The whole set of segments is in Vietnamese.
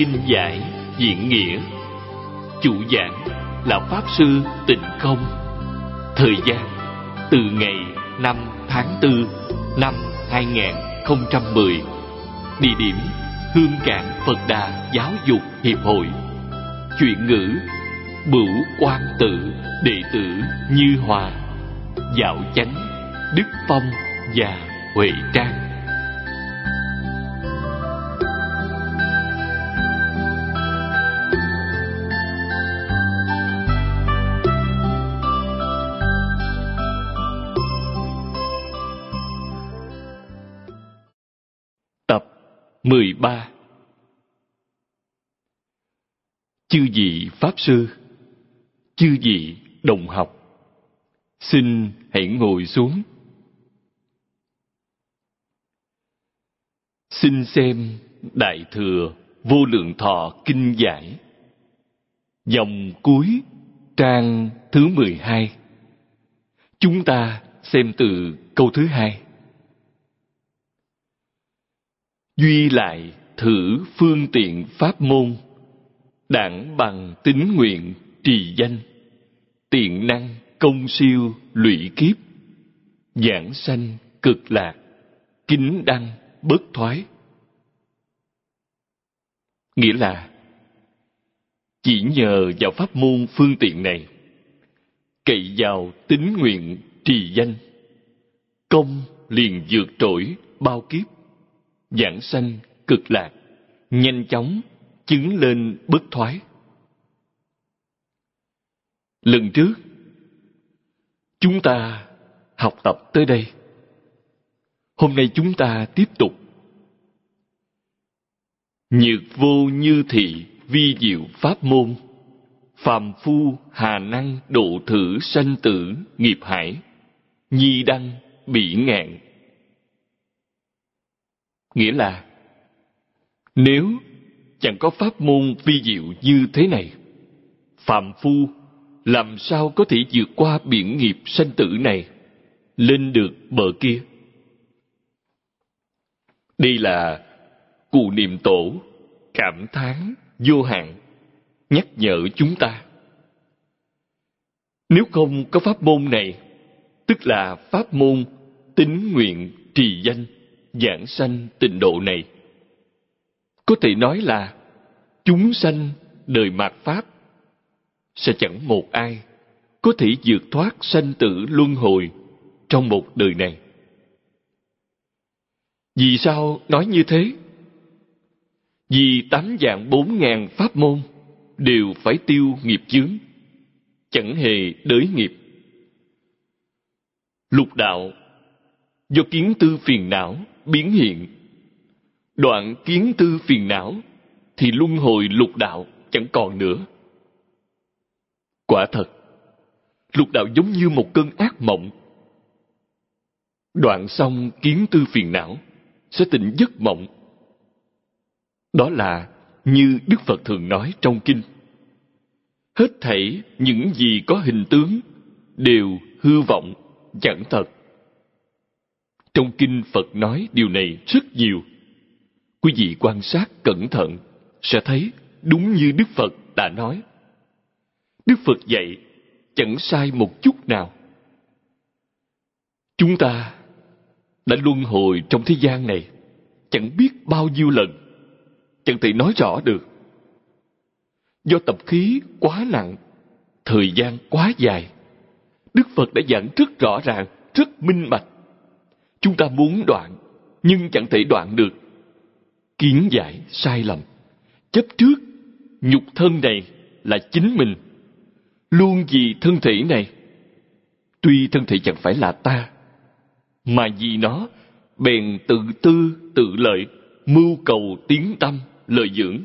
Kinh Giải Diễn Nghĩa. Chủ giảng là Pháp Sư Tịnh Không. Thời gian từ ngày 5 tháng 4 năm 2010. Địa điểm Hương Cảng Phật Đà Giáo dục Hiệp hội. Chuyển ngữ Bửu Quang Tự, đệ tử Như Hòa, Dạo Chánh, Đức Phong và Huệ Trang. Tập 13. Chư vị Pháp Sư, chư vị đồng học, xin hãy ngồi xuống. Xin xem Đại Thừa Vô Lượng Thọ Kinh Giải, dòng cuối, trang thứ 12. Chúng ta xem từ câu thứ 2. Duy lại thử phương tiện pháp môn, đẳng bằng tín nguyện trì danh, tiện năng công siêu lụy kiếp, giảng sanh cực lạc, kính đăng bất thoái. Nghĩa là chỉ nhờ vào pháp môn phương tiện này, cậy vào tín nguyện trì danh, công liền vượt trội bao kiếp, giảng sanh cực lạc, nhanh chóng chứng lên bất thoái. Lần trước chúng ta học tập tới đây. Hôm nay chúng ta tiếp tục. Nhược vô như thị vi diệu pháp môn, phàm phu hà năng độ thử sanh tử nghiệp hải, nhi đăng bỉ ngạn. Nghĩa là nếu chẳng có pháp môn vi diệu như thế này, phàm phu làm sao có thể vượt qua biển nghiệp sanh tử này, lên được bờ kia. Đây là Cụ Niệm Tổ cảm thán vô hạn, nhắc nhở chúng ta. Nếu không có pháp môn này, tức là pháp môn tín nguyện trì danh, giảng sanh tịnh độ này, có thể nói là chúng sanh đời mạt Pháp sẽ chẳng một ai có thể vượt thoát sanh tử luân hồi trong một đời này. Vì sao nói như thế? Vì 8.400.000 pháp môn đều phải tiêu nghiệp chướng, chẳng hề đới nghiệp. Lục đạo do kiến tư phiền não biến hiện, đoạn kiến tư phiền não thì luân hồi lục đạo chẳng còn nữa. Quả thật, lục đạo giống như một cơn ác mộng. Đoạn xong kiến tư phiền não sẽ tỉnh giấc mộng. Đó là như Đức Phật thường nói trong kinh: hết thảy những gì có hình tướng đều hư vọng, chẳng thật. Trong kinh Phật nói điều này rất nhiều. Quý vị quan sát cẩn thận sẽ thấy đúng như Đức Phật đã nói. Đức Phật dạy chẳng sai một chút nào. Chúng ta đã luân hồi trong thế gian này chẳng biết bao nhiêu lần, chẳng thể nói rõ được. Do tập khí quá nặng, thời gian quá dài, Đức Phật đã giảng rất rõ ràng, rất minh bạch. Chúng ta muốn đoạn, nhưng chẳng thể đoạn được. Kiến giải sai lầm, chấp trước nhục thân này là chính mình, luôn vì thân thể này. Tuy thân thể chẳng phải là ta, mà vì nó bèn tự tư tự lợi, mưu cầu tiến tâm lợi dưỡng.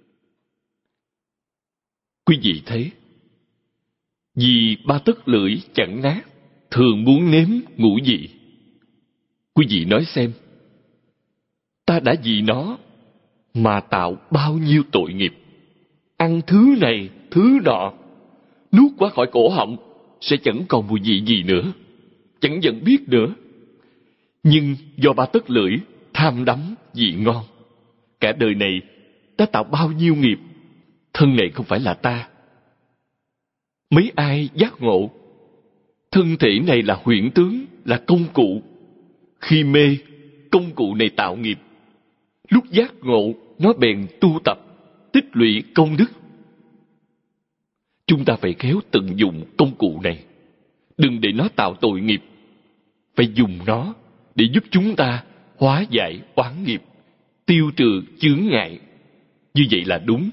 Quý vị thấy, vì ba tấc lưỡi chẳng nát, thường muốn nếm ngũ vị. Quý vị nói xem, ta đã vì nó mà tạo bao nhiêu tội nghiệp. Ăn thứ này, thứ nọ, nuốt qua khỏi cổ họng sẽ chẳng còn mùi vị gì nữa, chẳng nhận biết nữa. Nhưng do ba tấc lưỡi tham đắm vị ngon, cả đời này đã tạo bao nhiêu nghiệp. Thân này không phải là ta. Mấy ai giác ngộ thân thể này là huyễn tướng, là công cụ. Khi mê, công cụ này tạo nghiệp. Lúc giác ngộ, nó bèn tu tập, tích lũy công đức. Chúng ta phải khéo tận dụng công cụ này. Đừng để nó tạo tội nghiệp. Phải dùng nó để giúp chúng ta hóa giải oán nghiệp, tiêu trừ chướng ngại. Như vậy là đúng.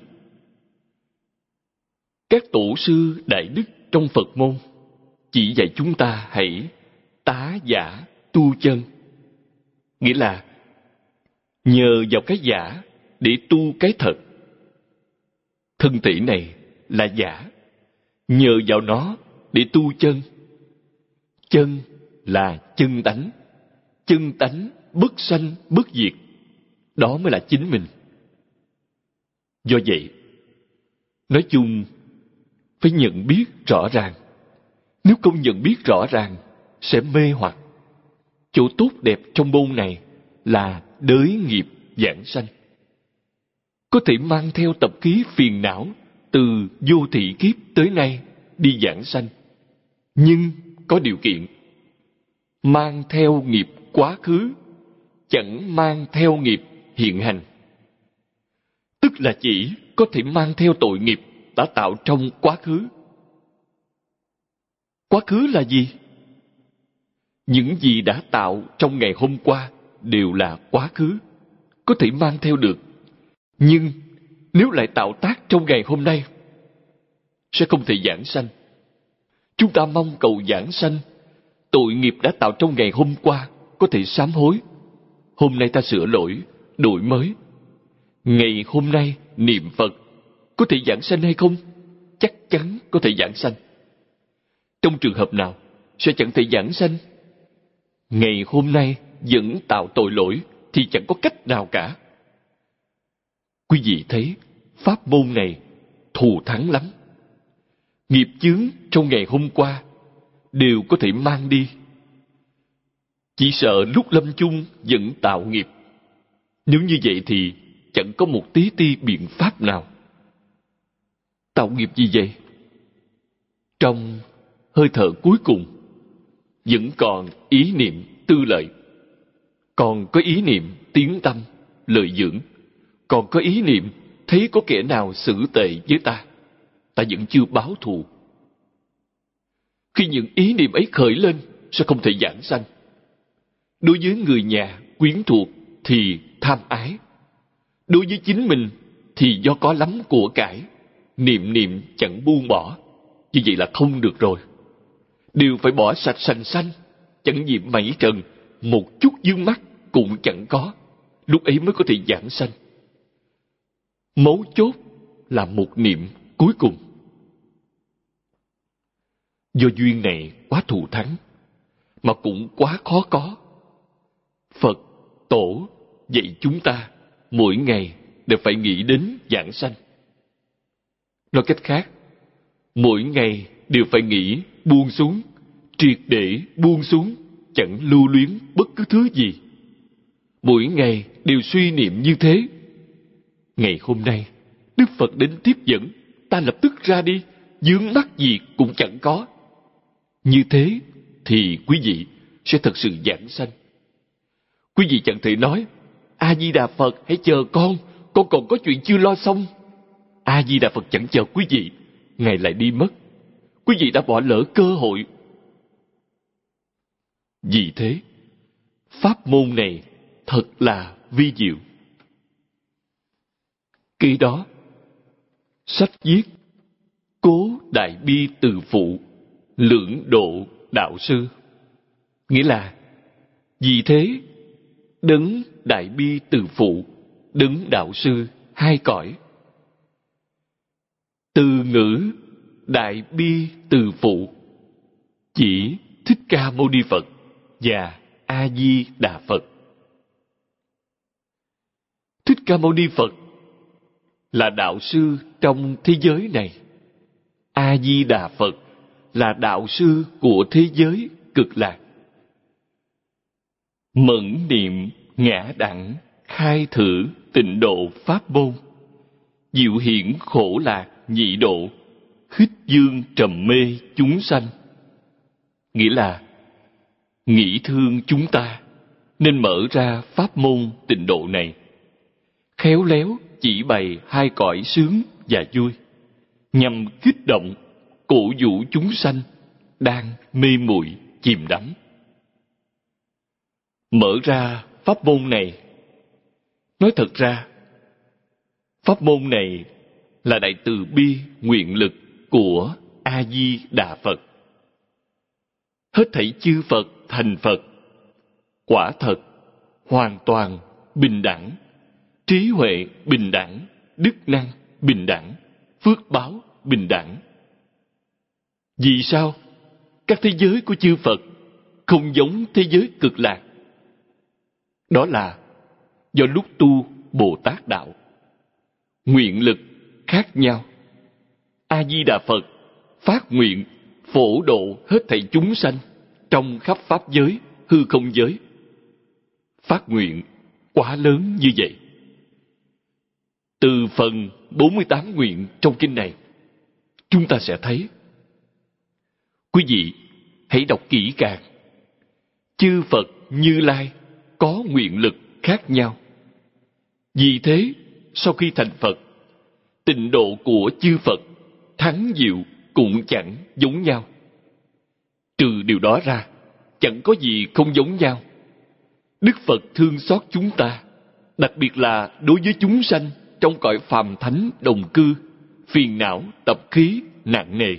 Các tổ sư đại đức trong Phật môn chỉ dạy chúng ta hãy tá giả tu chân. Nghĩa là nhờ vào cái giả để tu cái thật. Thân thể này là giả, nhờ vào nó để tu chân. Chân là chân tánh. Chân tánh bất sanh bất diệt. Đó mới là chính mình. Do vậy, nói chung phải nhận biết rõ ràng. Nếu không nhận biết rõ ràng, sẽ mê hoặc. Chỗ tốt đẹp trong môn này là đới nghiệp giảng sanh. Có thể mang theo tập khí phiền não từ vô thị kiếp tới nay đi giảng sanh. Nhưng có điều kiện. Mang theo nghiệp quá khứ, chẳng mang theo nghiệp hiện hành. Tức là chỉ có thể mang theo tội nghiệp đã tạo trong quá khứ. Quá khứ là gì? Những gì đã tạo trong ngày hôm qua đều là quá khứ, có thể mang theo được. Nhưng nếu lại tạo tác trong ngày hôm nay, sẽ không thể giảng sanh. Chúng ta mong cầu giảng sanh, tội nghiệp đã tạo trong ngày hôm qua có thể sám hối. Hôm nay ta sửa lỗi, đổi mới. Ngày hôm nay niệm Phật, có thể giảng sanh hay không? Chắc chắn có thể giảng sanh. Trong trường hợp nào sẽ chẳng thể giảng sanh? Ngày hôm nay vẫn tạo tội lỗi thì chẳng có cách nào cả. Quý vị thấy pháp môn này thù thắng lắm. Nghiệp chướng trong ngày hôm qua đều có thể mang đi. Chỉ sợ lúc lâm chung vẫn tạo nghiệp. Nếu như vậy thì chẳng có một tí ti biện pháp nào. Tạo nghiệp gì vậy? Trong hơi thở cuối cùng vẫn còn ý niệm tư lợi, còn có ý niệm tiếng tâm lợi dưỡng, còn có ý niệm thấy có kẻ nào xử tệ với ta, ta vẫn chưa báo thù. Khi những ý niệm ấy khởi lên sẽ không thể giảng sanh. Đối với người nhà quyến thuộc thì tham ái, đối với chính mình thì do có lắm của cải, niệm niệm chẳng buông bỏ. Như vậy là không được rồi. Đều phải bỏ sạch sành xanh, chẳng nhiễm mảy trần, một chút vướng mắc cũng chẳng có. Lúc ấy mới có thể giảng sanh. Mấu chốt là một niệm cuối cùng. Do duyên này quá thù thắng, mà cũng quá khó có. Phật, Tổ dạy chúng ta mỗi ngày đều phải nghĩ đến giảng sanh. Nói cách khác, mỗi ngày đều phải nghĩ buông xuống, triệt để buông xuống, chẳng lưu luyến bất cứ thứ gì. Mỗi ngày đều suy niệm như thế. Ngày hôm nay, Đức Phật đến tiếp dẫn, ta lập tức ra đi, vướng mắc gì cũng chẳng có. Như thế thì quý vị sẽ thật sự giảng sanh. Quý vị chẳng thể nói, A-di-đà Phật hãy chờ con còn có chuyện chưa lo xong. A-di-đà Phật chẳng chờ quý vị, Ngài lại đi mất. Quý vị đã bỏ lỡ cơ hội. Vì thế, pháp môn này thật là vi diệu. Khi đó, sách viết Cố Đại Bi Từ Phụ, Lưỡng Độ Đạo Sư. Nghĩa là, vì thế, Đấng Đại Bi Từ Phụ, Đấng Đạo Sư hai cõi. Từ ngữ Đại Bi Từ Phụ chỉ Thích Ca Mâu Ni Phật và A Di Đà Phật. Thích Ca Mâu Ni Phật là đạo sư trong thế giới này. A Di Đà Phật là đạo sư của thế giới cực lạc. Mẫn niệm ngã đẳng khai thử tịnh độ pháp môn, diệu hiển khổ lạc nhị độ, khích dương trầm mê chúng sanh. Nghĩa là nghĩ thương chúng ta nên mở ra pháp môn tịnh độ này, khéo léo chỉ bày hai cõi sướng và vui, nhằm kích động cổ vũ chúng sanh đang mê muội chìm đắm. Mở ra pháp môn này, nói thật ra pháp môn này là đại từ bi nguyện lực của A Di Đà Phật. Hết thảy chư Phật thành Phật quả thật hoàn toàn bình đẳng, trí huệ bình đẳng, đức năng bình đẳng, phước báo bình đẳng. Vì sao các thế giới của chư Phật không giống thế giới cực lạc? Đó là do lúc tu Bồ Tát đạo, nguyện lực khác nhau. A Di Đà Phật phát nguyện phổ độ hết thảy chúng sanh trong khắp pháp giới, hư không giới. Phát nguyện quá lớn như vậy. Từ phần 48 nguyện trong kinh này, chúng ta sẽ thấy. Quý vị hãy đọc kỹ càng. Chư Phật Như Lai có nguyện lực khác nhau. Vì thế, sau khi thành Phật, tịnh độ của chư Phật thắng diệu cũng chẳng giống nhau. Trừ điều đó ra, chẳng có gì không giống nhau. Đức Phật thương xót chúng ta, đặc biệt là đối với chúng sanh trong cõi phàm thánh đồng cư, phiền não, tập khí, nặng nề.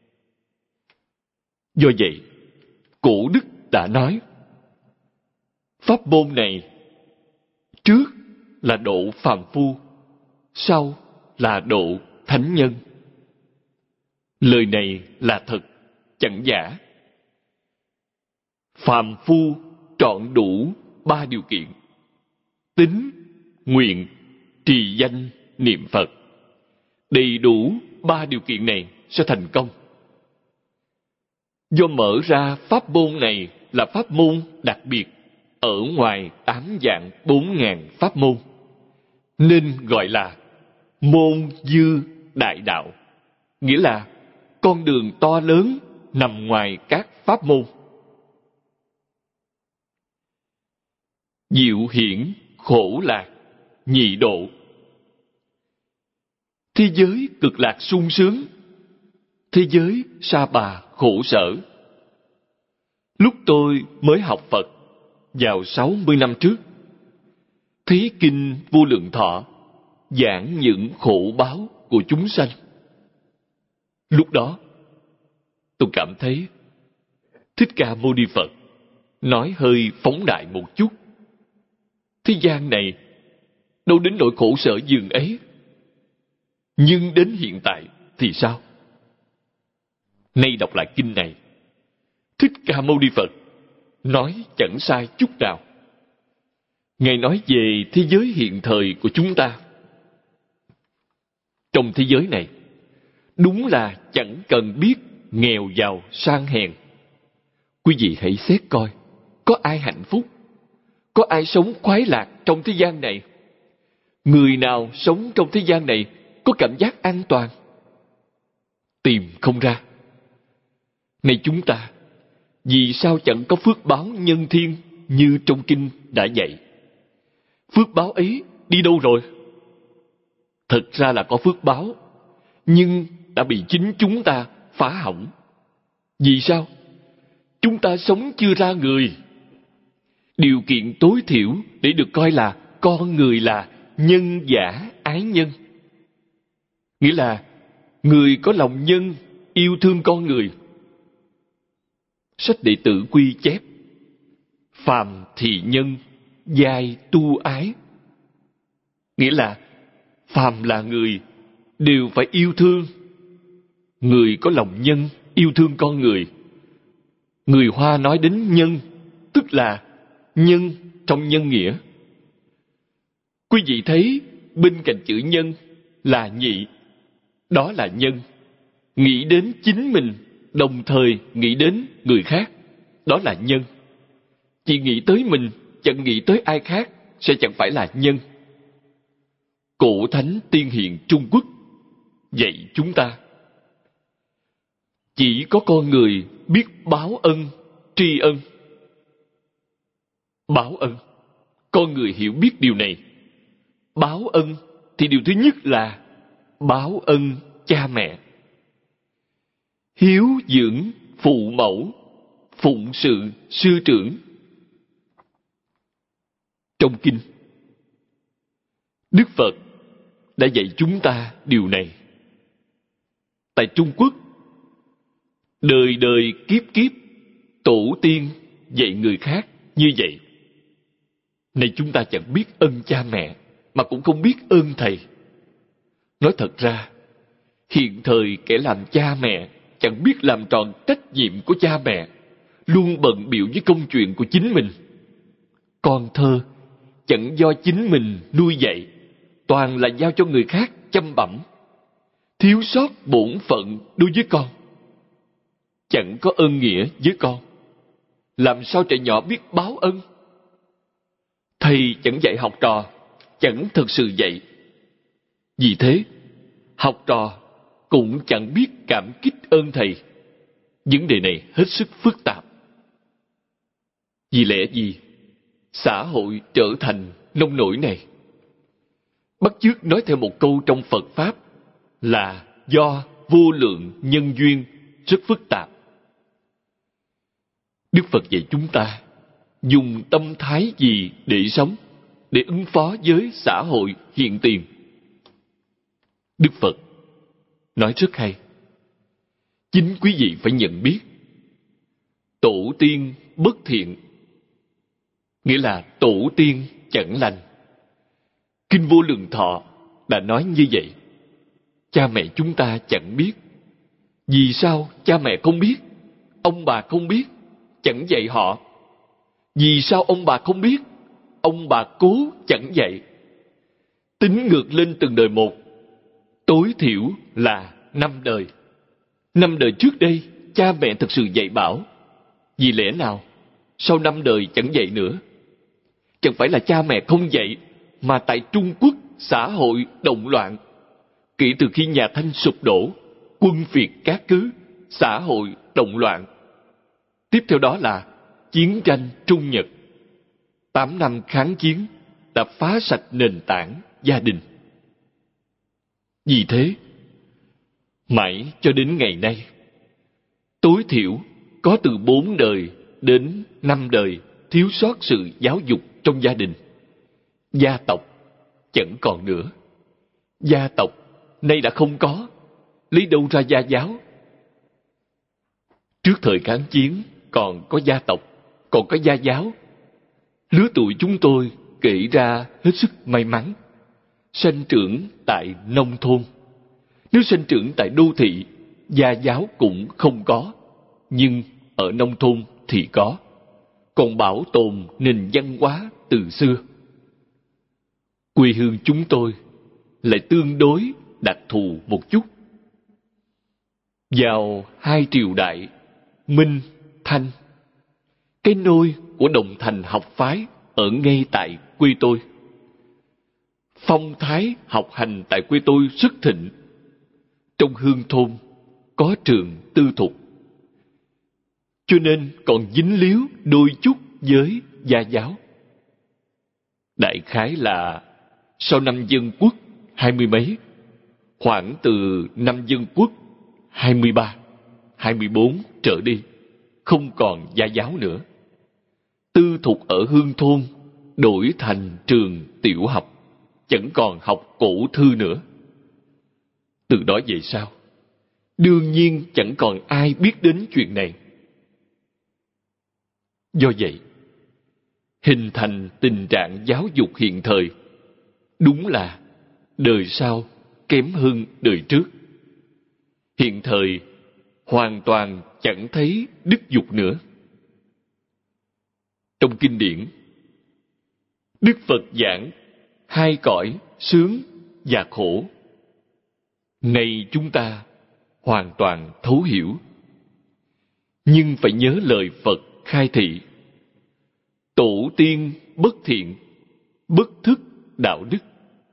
Do vậy, cổ đức đã nói, pháp môn này trước là độ phàm phu, sau là độ thánh nhân. Lời này là thật, chẳng giả. Phàm phu trọn đủ 3 điều kiện: tín, nguyện, trì danh, niệm Phật. Đầy đủ 3 điều kiện này sẽ thành công. Do mở ra pháp môn này là pháp môn đặc biệt ở ngoài 8 vạn 4.000 pháp môn, nên gọi là môn dư đại đạo, nghĩa là con đường to lớn nằm ngoài các pháp môn. Diệu hiển khổ lạc nhị độ. Thế giới cực lạc sung sướng, thế giới sa bà khổ sở. Lúc tôi mới học Phật vào 60 năm trước, thấy kinh Vô Lượng Thọ giảng những khổ báo của chúng sanh. Lúc đó tôi cảm thấy Thích Ca Mâu Ni Phật nói hơi phóng đại một chút. Thế gian này đâu đến nỗi khổ sở dường ấy. Nhưng đến hiện tại thì sao? Nay đọc lại kinh này, Thích Ca Mâu Ni Phật nói chẳng sai chút nào. Ngài nói về thế giới hiện thời của chúng ta. Trong thế giới này, đúng là chẳng cần biết nghèo giàu sang hèn. Quý vị hãy xét coi, có ai hạnh phúc, có ai sống khoái lạc trong thế gian này? Người nào sống trong thế gian này có cảm giác an toàn? Tìm không ra. Này chúng ta, vì sao chẳng có phước báo nhân thiên như trong kinh đã dạy? Phước báo ấy đi đâu rồi? Thật ra là có phước báo, nhưng đã bị chính chúng ta phá hỏng. Vì sao? Chúng ta sống chưa ra người. Điều kiện tối thiểu để được coi là con người là nhân giả ái nhân. Nghĩa là người có lòng nhân, yêu thương con người. Sách Đệ Tử Quy chép: phàm thì nhân, giai tu ái. Nghĩa là phàm là người đều phải yêu thương. Người có lòng nhân, yêu thương con người. Người Hoa nói đến nhân, tức là nhân trong nhân nghĩa. Quý vị thấy bên cạnh chữ nhân là nhị, đó là nhân. Nghĩ đến chính mình, đồng thời nghĩ đến người khác, đó là nhân. Chỉ nghĩ tới mình, chẳng nghĩ tới ai khác, sẽ chẳng phải là nhân. Cổ thánh tiên hiền Trung Quốc dạy chúng ta, chỉ có con người biết báo ân, tri ân. Báo ân, con người hiểu biết điều này. Báo ân thì điều thứ nhất là báo ân cha mẹ. Hiếu dưỡng phụ mẫu, phụng sự sư trưởng. Trong kinh, Đức Phật đã dạy chúng ta điều này. Tại Trung Quốc, đời đời kiếp kiếp, tổ tiên dạy người khác như vậy. Này chúng ta chẳng biết ơn cha mẹ, mà cũng không biết ơn thầy. Nói thật ra, hiện thời kẻ làm cha mẹ chẳng biết làm tròn trách nhiệm của cha mẹ, luôn bận bịu với công chuyện của chính mình. Con thơ chẳng do chính mình nuôi dạy, toàn là giao cho người khác chăm bẵm, thiếu sót bổn phận đối với con, chẳng có ơn nghĩa với con. Làm sao trẻ nhỏ biết báo ân? Thầy chẳng dạy học trò, chẳng thực sự dạy. Vì thế, học trò cũng chẳng biết cảm kích ơn thầy. Vấn đề này hết sức phức tạp. Vì lẽ gì xã hội trở thành nông nổi này? Bắt chước nói theo một câu trong Phật Pháp là do vô lượng nhân duyên rất phức tạp. Đức Phật dạy chúng ta dùng tâm thái gì để sống, để ứng phó với xã hội hiện tiền. Đức Phật nói rất hay. Chính quý vị phải nhận biết, tổ tiên bất thiện, nghĩa là tổ tiên chẳng lành. Kinh Vô Lượng Thọ đã nói như vậy. Cha mẹ chúng ta chẳng biết. Vì sao cha mẹ không biết? Ông bà không biết, chẳng dạy họ. Vì sao ông bà không biết? Ông bà cố chẳng dạy. Tính ngược lên từng đời một, tối thiểu là 5 đời. 5 đời trước đây, cha mẹ thực sự dạy bảo. Vì lẽ nào sau 5 đời chẳng dạy nữa? Chẳng phải là cha mẹ không dạy, mà tại Trung Quốc xã hội động loạn. Kể từ khi nhà Thanh sụp đổ, quân phiệt cát cứ, xã hội động loạn. Tiếp theo đó là chiến tranh Trung Nhật. 8 năm kháng chiến đã phá sạch nền tảng gia đình. Vì thế, mãi cho đến ngày nay, tối thiểu có từ 4 đời đến 5 đời thiếu sót sự giáo dục trong gia đình. Gia tộc chẳng còn nữa. Gia tộc nay đã không có, lấy đâu ra gia giáo? Trước thời kháng chiến còn có gia tộc, còn có gia giáo. Lứa tuổi chúng tôi kể ra hết sức may mắn, sanh trưởng tại nông thôn. Nếu sanh trưởng tại đô thị, gia giáo cũng không có, nhưng ở nông thôn thì có, còn bảo tồn nền văn hóa từ xưa. Quê hương chúng tôi lại tương đối đặc thù một chút. Vào 2 triều đại Minh, Thanh, cái nôi của Đồng Thành học phái ở ngay tại quê tôi. Phong thái học hành tại quê tôi rất thịnh. Trong hương thôn có trường tư thục, cho nên còn dính líu đôi chút với gia giáo. Đại khái là sau năm Dân Quốc 20 mấy, khoảng từ năm Dân Quốc 23, 24 trở đi, không còn gia giáo nữa. Tư thục ở hương thôn đổi thành trường tiểu học, chẳng còn học cổ thư nữa. Từ đó về sau, đương nhiên chẳng còn ai biết đến chuyện này. Do vậy, hình thành tình trạng giáo dục hiện thời đúng là đời sau kém hơn đời trước. Hiện thời hoàn toàn chẳng thấy đức dục nữa. Trong kinh điển, Đức Phật giảng 2 cõi sướng và khổ. Này chúng ta hoàn toàn thấu hiểu, nhưng phải nhớ lời Phật khai thị: tổ tiên bất thiện, bất thức đạo đức.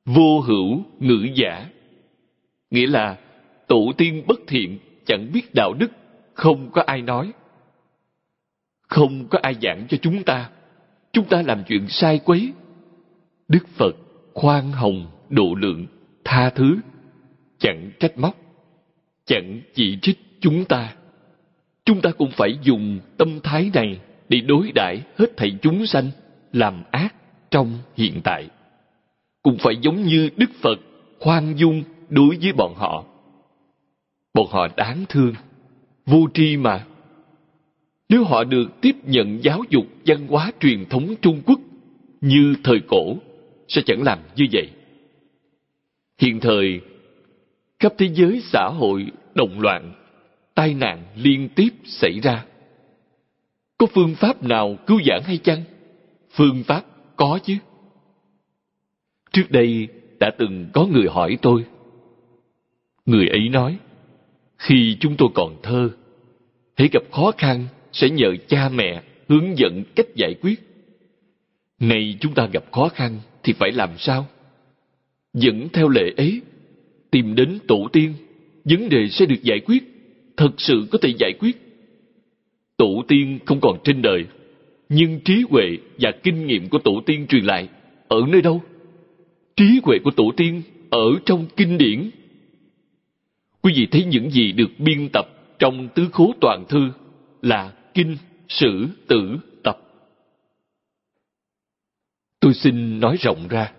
Vô hữu ngữ giả, nghĩa là tổ tiên bất thiện, chẳng biết đạo đức, không có ai nói, không có ai giảng cho chúng ta làm chuyện sai quấy. Đức Phật khoan hồng độ lượng, tha thứ, chẳng trách móc, chẳng chỉ trích chúng ta. Chúng ta cũng phải dùng tâm thái này để đối đãi hết thảy chúng sanh làm ác trong hiện tại. Cũng phải giống như Đức Phật khoan dung đối với bọn họ. Bọn họ đáng thương, vô tri mà. Nếu họ được tiếp nhận giáo dục văn hóa truyền thống Trung Quốc như thời cổ, sẽ chẳng làm như vậy. Hiện thời, khắp thế giới xã hội động loạn, tai nạn liên tiếp xảy ra. Có phương pháp nào cứu vãn hay chăng? Phương pháp có chứ. Trước đây đã từng có người hỏi tôi. Người ấy nói, khi chúng tôi còn thơ, hễ gặp khó khăn sẽ nhờ cha mẹ hướng dẫn cách giải quyết. Nay chúng ta gặp khó khăn thì phải làm sao? Vẫn theo lệ ấy, tìm đến tổ tiên, vấn đề sẽ được giải quyết, thật sự có thể giải quyết. Tổ tiên không còn trên đời, nhưng trí huệ và kinh nghiệm của tổ tiên truyền lại ở nơi đâu? Trí huệ của tổ tiên ở trong kinh điển. Quý vị thấy những gì được biên tập trong tứ khố toàn thư là kinh, sử, tử, tập. Tôi xin nói rộng ra.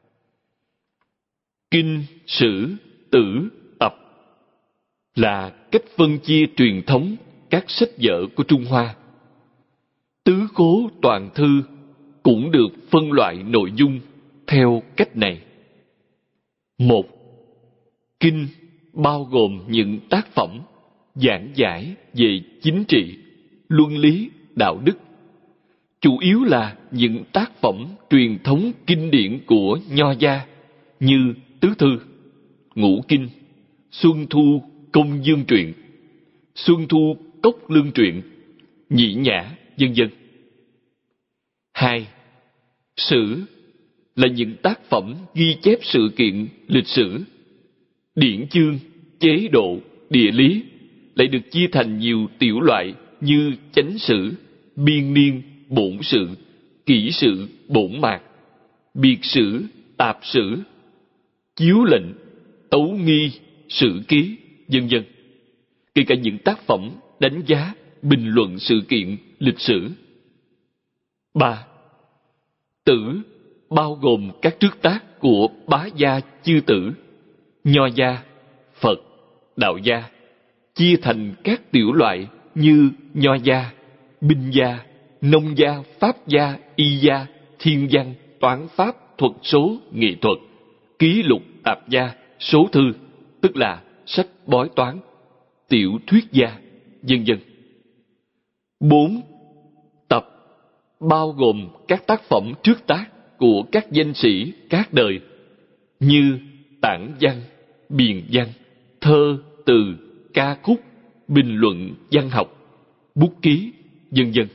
Kinh, sử, tử, tập là cách phân chia truyền thống các sách vở của Trung Hoa. Tứ khố toàn thư cũng được phân loại nội dung theo cách này. 1. Kinh bao gồm những tác phẩm giảng giải về chính trị, luân lý, đạo đức. Chủ yếu là những tác phẩm truyền thống kinh điển của Nho gia như Tứ Thư, Ngũ Kinh, Xuân Thu Công Dương Truyện, Xuân Thu Cốc Lương Truyện, Nhĩ Nhã, vân vân. 2. Sử là những tác phẩm ghi chép sự kiện lịch sử, điển chương, chế độ, địa lý, lại được chia thành nhiều tiểu loại như chánh sử, biên niên, bổn sự, kỷ sự, bổn mạc, biệt sử, tạp sử, chiếu lệnh, tấu nghi, sử ký, vân vân. Kể cả những tác phẩm đánh giá, bình luận sự kiện lịch sử. 3. Tử bao gồm các trước tác của bá gia chư tử, Nho gia, Phật, Đạo gia, chia thành các tiểu loại như Nho gia, Binh gia, Nông gia, Pháp gia, Y gia, Thiên văn, Toán pháp, Thuật số, Nghệ thuật, Ký lục, Tạp gia, Số thư, tức là sách bói toán, Tiểu thuyết gia, vân vân. 4. Tập bao gồm các tác phẩm trước tác của các danh sĩ các đời như tản văn, biền văn, thơ, từ, ca khúc, bình luận văn học, bút ký, vân vân.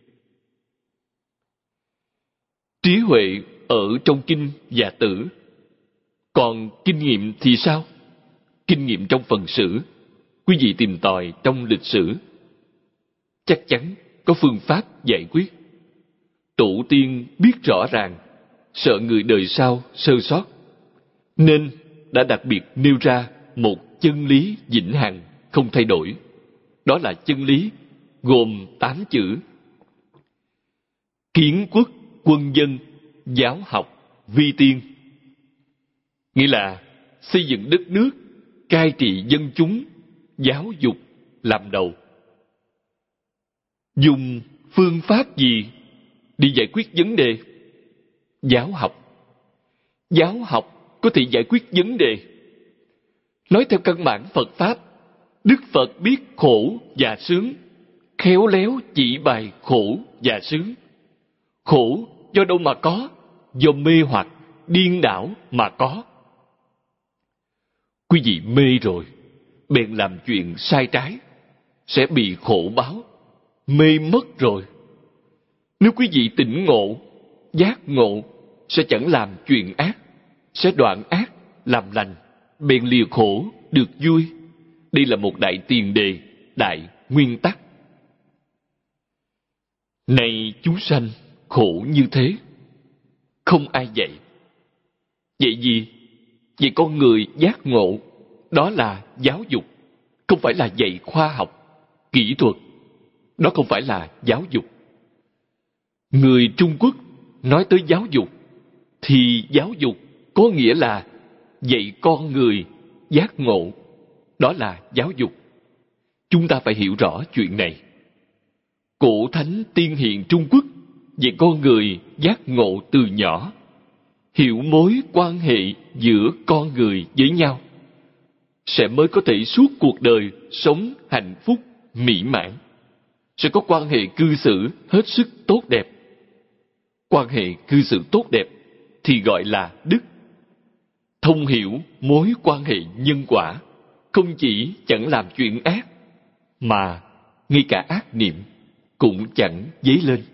Trí huệ ở trong kinh và tử. Còn kinh nghiệm thì sao? Kinh nghiệm trong phần sử, quý vị tìm tòi trong lịch sử, chắc chắn có phương pháp giải quyết. Tổ tiên biết rõ ràng, sợ người đời sau sơ sót, nên đã đặc biệt nêu ra một chân lý vĩnh hằng không thay đổi. Đó là chân lý gồm 8 chữ: kiến quốc, quân dân, giáo học, vi tiên. Nghĩa là xây dựng đất nước, cai trị dân chúng, giáo dục làm đầu. Dùng phương pháp gì để giải quyết vấn đề? Giáo học. Giáo học có thể giải quyết vấn đề. Nói theo căn bản Phật Pháp, Đức Phật biết khổ và sướng, khéo léo chỉ bày khổ và sướng. Khổ do đâu mà có? Do mê hoặc, điên đảo mà có. Quý vị mê rồi, bèn làm chuyện sai trái, sẽ bị khổ báo. Mê mất rồi. Nếu quý vị tỉnh ngộ, giác ngộ, sẽ chẳng làm chuyện ác, sẽ đoạn ác, làm lành, bèn lìa khổ, được vui. Đây là một đại tiền đề, đại nguyên tắc. Này chúng sanh, khổ như thế, không ai dạy. Vậy gì? Vậy con người giác ngộ, đó là giáo dục, không phải là dạy khoa học, kỹ thuật. Đó không phải là giáo dục. Người Trung Quốc nói tới giáo dục, thì giáo dục có nghĩa là dạy con người giác ngộ. Đó là giáo dục. Chúng ta phải hiểu rõ chuyện này. Cổ thánh tiên hiền Trung Quốc dạy con người giác ngộ từ nhỏ, hiểu mối quan hệ giữa con người với nhau, sẽ mới có thể suốt cuộc đời sống hạnh phúc, mỹ mãn. Sẽ có quan hệ cư xử hết sức tốt đẹp. Quan hệ cư xử tốt đẹp thì gọi là đức. Thông hiểu mối quan hệ nhân quả, không chỉ chẳng làm chuyện ác, mà ngay cả ác niệm cũng chẳng dấy lên.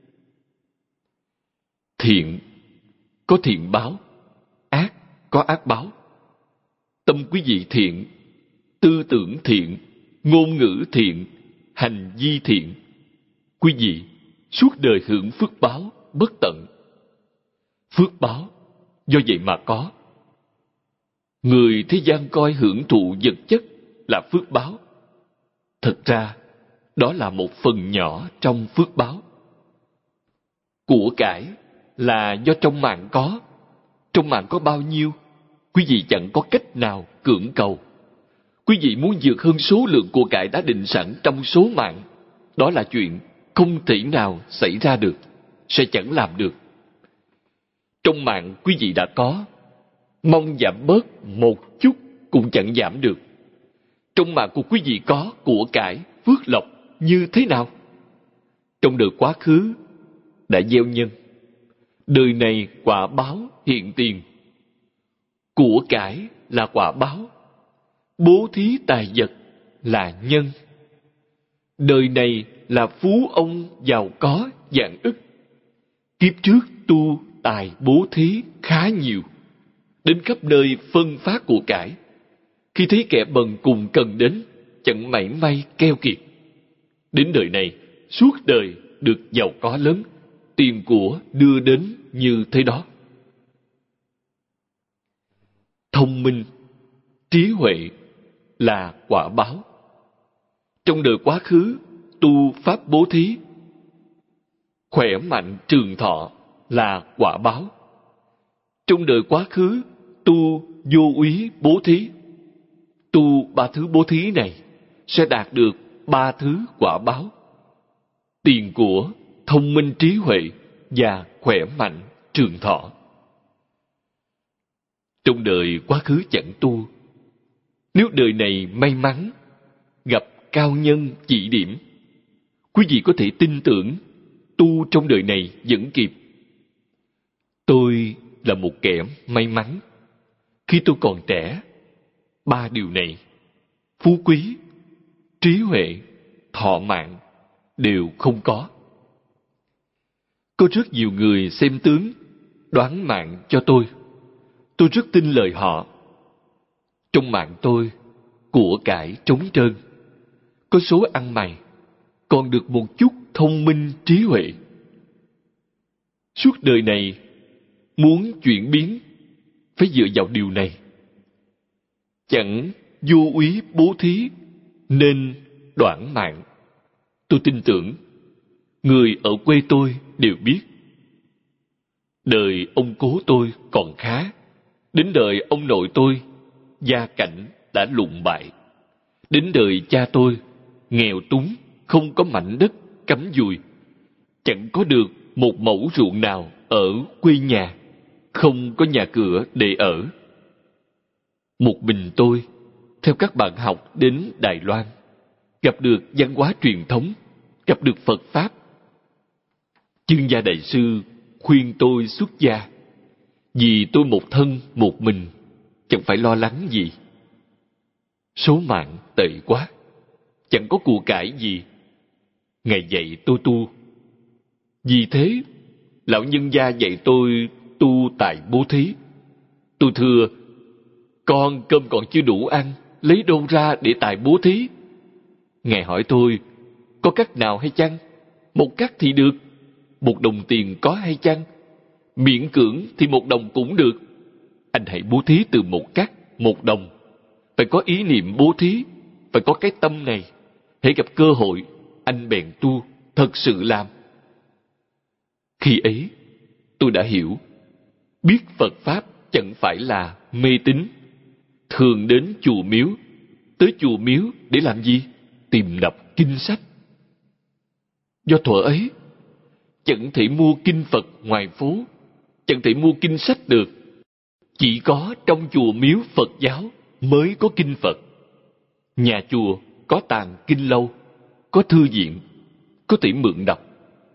Thiện có thiện báo, ác có ác báo. Tâm quý vị thiện, tư tưởng thiện, ngôn ngữ thiện, hành vi thiện, quý vị suốt đời hưởng phước báo bất tận. Phước báo do vậy mà có. Người thế gian coi hưởng thụ vật chất là phước báo. Thật ra, đó là một phần nhỏ trong phước báo. Của cải là do trong mạng có. Trong mạng có bao nhiêu, quý vị chẳng có cách nào cưỡng cầu. Quý vị muốn vượt hơn số lượng của cải đã định sẵn trong số mạng, đó là chuyện không thể nào xảy ra được, sẽ chẳng làm được. Trong mạng quý vị đã có, mong giảm bớt một chút cũng chẳng giảm được. Trong mạng của quý vị có của cải, phước lộc như thế nào? Trong đời quá khứ đã gieo nhân, đời này quả báo hiện tiền. Của cải là quả báo, bố thí tài vật là nhân. Đời này là phú ông giàu có vạn ức. Kiếp trước tu tài bố thí khá nhiều, đến khắp nơi phân phát của cải. Khi thấy kẻ bần cùng cần đến, chẳng mảy may keo kiệt. Đến đời này, suốt đời được giàu có lớn, tiền của đưa đến như thế đó. Thông minh, trí huệ là quả báo. Trong đời quá khứ, tu pháp bố thí, khỏe mạnh trường thọ là quả báo. Trong đời quá khứ, tu vô úy bố thí, tu ba thứ bố thí này sẽ đạt được ba thứ quả báo: tiền của, thông minh trí huệ và khỏe mạnh trường thọ. Trong đời quá khứ chẳng tu, nếu đời này may mắn gặp cao nhân chỉ điểm, quý vị có thể tin tưởng tu trong đời này vẫn kịp. Tôi là một kẻ may mắn. Khi tôi còn trẻ, ba điều này, phú quý, trí huệ, thọ mạng, đều không có. Có rất nhiều người xem tướng, đoán mạng cho tôi. Tôi rất tin lời họ. Trong mạng tôi, của cải trống trơn, có số ăn mày, còn được một chút thông minh trí huệ. Suốt đời này, muốn chuyển biến, phải dựa vào điều này. Chẳng vô úy bố thí, nên đoạn mạng. Tôi tin tưởng, người ở quê tôi đều biết. Đời ông cố tôi còn khá, đến đời ông nội tôi, gia cảnh đã lụn bại. Đến đời cha tôi, nghèo túng, không có mảnh đất cắm dùi, chẳng có được một mẩu ruộng nào ở quê nhà, không có nhà cửa để ở. Một mình tôi, theo các bạn học đến Đài Loan, gặp được văn hóa truyền thống, gặp được Phật Pháp. Chương gia đại sư khuyên tôi xuất gia, vì tôi một thân một mình, chẳng phải lo lắng gì. Số mạng tệ quá, chẳng có của cải gì. Ngài dạy tôi tu. Vì thế, lão nhân gia dạy tôi tu tài bố thí. Tôi thưa, con cơm còn chưa đủ ăn, lấy đâu ra để tài bố thí? Ngài hỏi tôi, có cách nào hay chăng? Một cách thì được. 1 đồng tiền có hay chăng? Miễn cưỡng thì 1 đồng cũng được. Anh hãy bố thí từ 1 cắt, 1 đồng. Phải có ý niệm bố thí, phải có cái tâm này. Hễ gặp cơ hội, anh bèn tu, thật sự làm. Khi ấy, tôi đã hiểu, biết Phật Pháp chẳng phải là mê tín. Thường đến chùa miếu, tới chùa miếu để làm gì? Tìm đọc kinh sách. Do thuở ấy, chẳng thể mua kinh Phật ngoài phố, chẳng thể mua kinh sách được. Chỉ có trong chùa miếu Phật giáo mới có kinh Phật. Nhà chùa có tàng kinh lâu, có thư viện, có thể mượn đọc.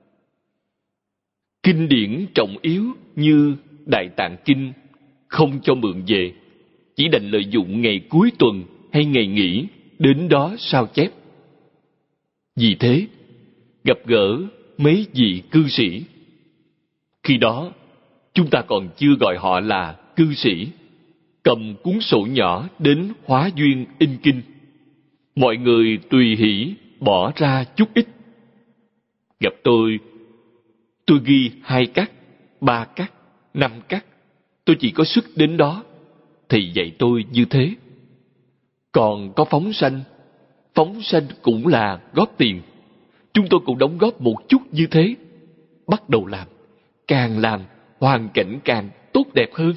Kinh điển trọng yếu như Đại Tạng Kinh không cho mượn về, chỉ đành lợi dụng ngày cuối tuần hay ngày nghỉ đến đó sao chép. Vì thế, gặp gỡ mấy vị cư sĩ. Khi đó, chúng ta còn chưa gọi họ là cư sĩ. Cầm cuốn sổ nhỏ đến hóa duyên in kinh. Mọi người tùy hỷ bỏ ra chút ít. Gặp tôi ghi 2 cắt, 3 cắt, 5 cắt. Tôi chỉ có sức đến đó. Thầy dạy tôi như thế. Còn có phóng sanh cũng là góp tiền. Chúng tôi cũng đóng góp một chút như thế. Bắt đầu làm, hoàn cảnh càng tốt đẹp hơn.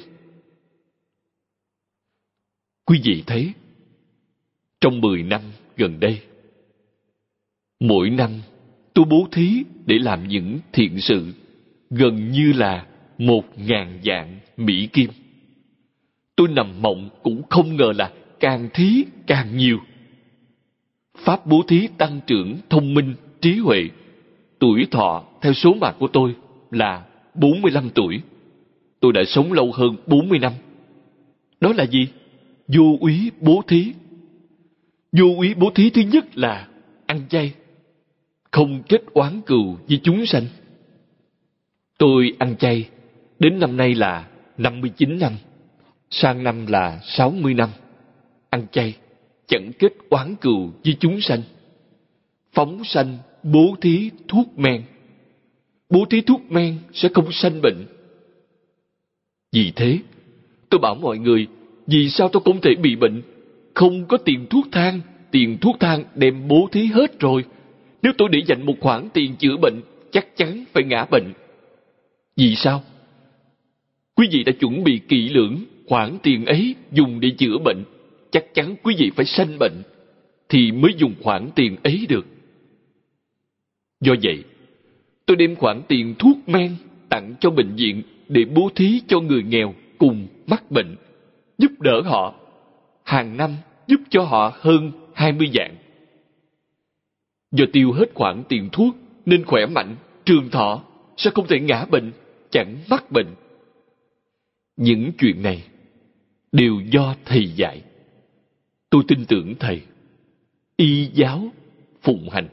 Quý vị thấy, trong 10 năm gần đây, mỗi năm tôi bố thí để làm những thiện sự gần như là 1.000 vạn Mỹ Kim. Tôi nằm mộng cũng không ngờ là càng thí càng nhiều. Pháp bố thí tăng trưởng thông minh, trí huệ. Tuổi thọ theo số mạng của tôi là 45 tuổi. Tôi đã sống lâu hơn 40 năm. Đó là gì? Vô úy bố thí. Vô úy bố thí thứ nhất là ăn chay, không kết oán cừu với chúng sanh. Tôi ăn chay đến năm nay là 59 năm, sang năm là 60 năm. Ăn chay, chẳng kết oán cừu với chúng sanh. Phóng sanh, bố thí thuốc men. Bố thí thuốc men sẽ không sanh bệnh. Vì thế, tôi bảo mọi người, vì sao tôi không thể bị bệnh? Không có tiền thuốc thang đem bố thí hết rồi. Nếu tôi để dành một khoản tiền chữa bệnh, chắc chắn phải ngã bệnh. Vì sao? Quý vị đã chuẩn bị kỹ lưỡng, khoản tiền ấy dùng để chữa bệnh, chắc chắn quý vị phải sanh bệnh, thì mới dùng khoản tiền ấy được. Do vậy, tôi đem khoản tiền thuốc men tặng cho bệnh viện để bố thí cho người nghèo cùng mắc bệnh, giúp đỡ họ. Hàng năm giúp cho họ hơn 20 vạn. Do tiêu hết khoản tiền thuốc nên khỏe mạnh, trường thọ, sẽ không thể ngã bệnh, chẳng mắc bệnh. Những chuyện này đều do thầy dạy. Tôi tin tưởng thầy, y giáo phụng hành.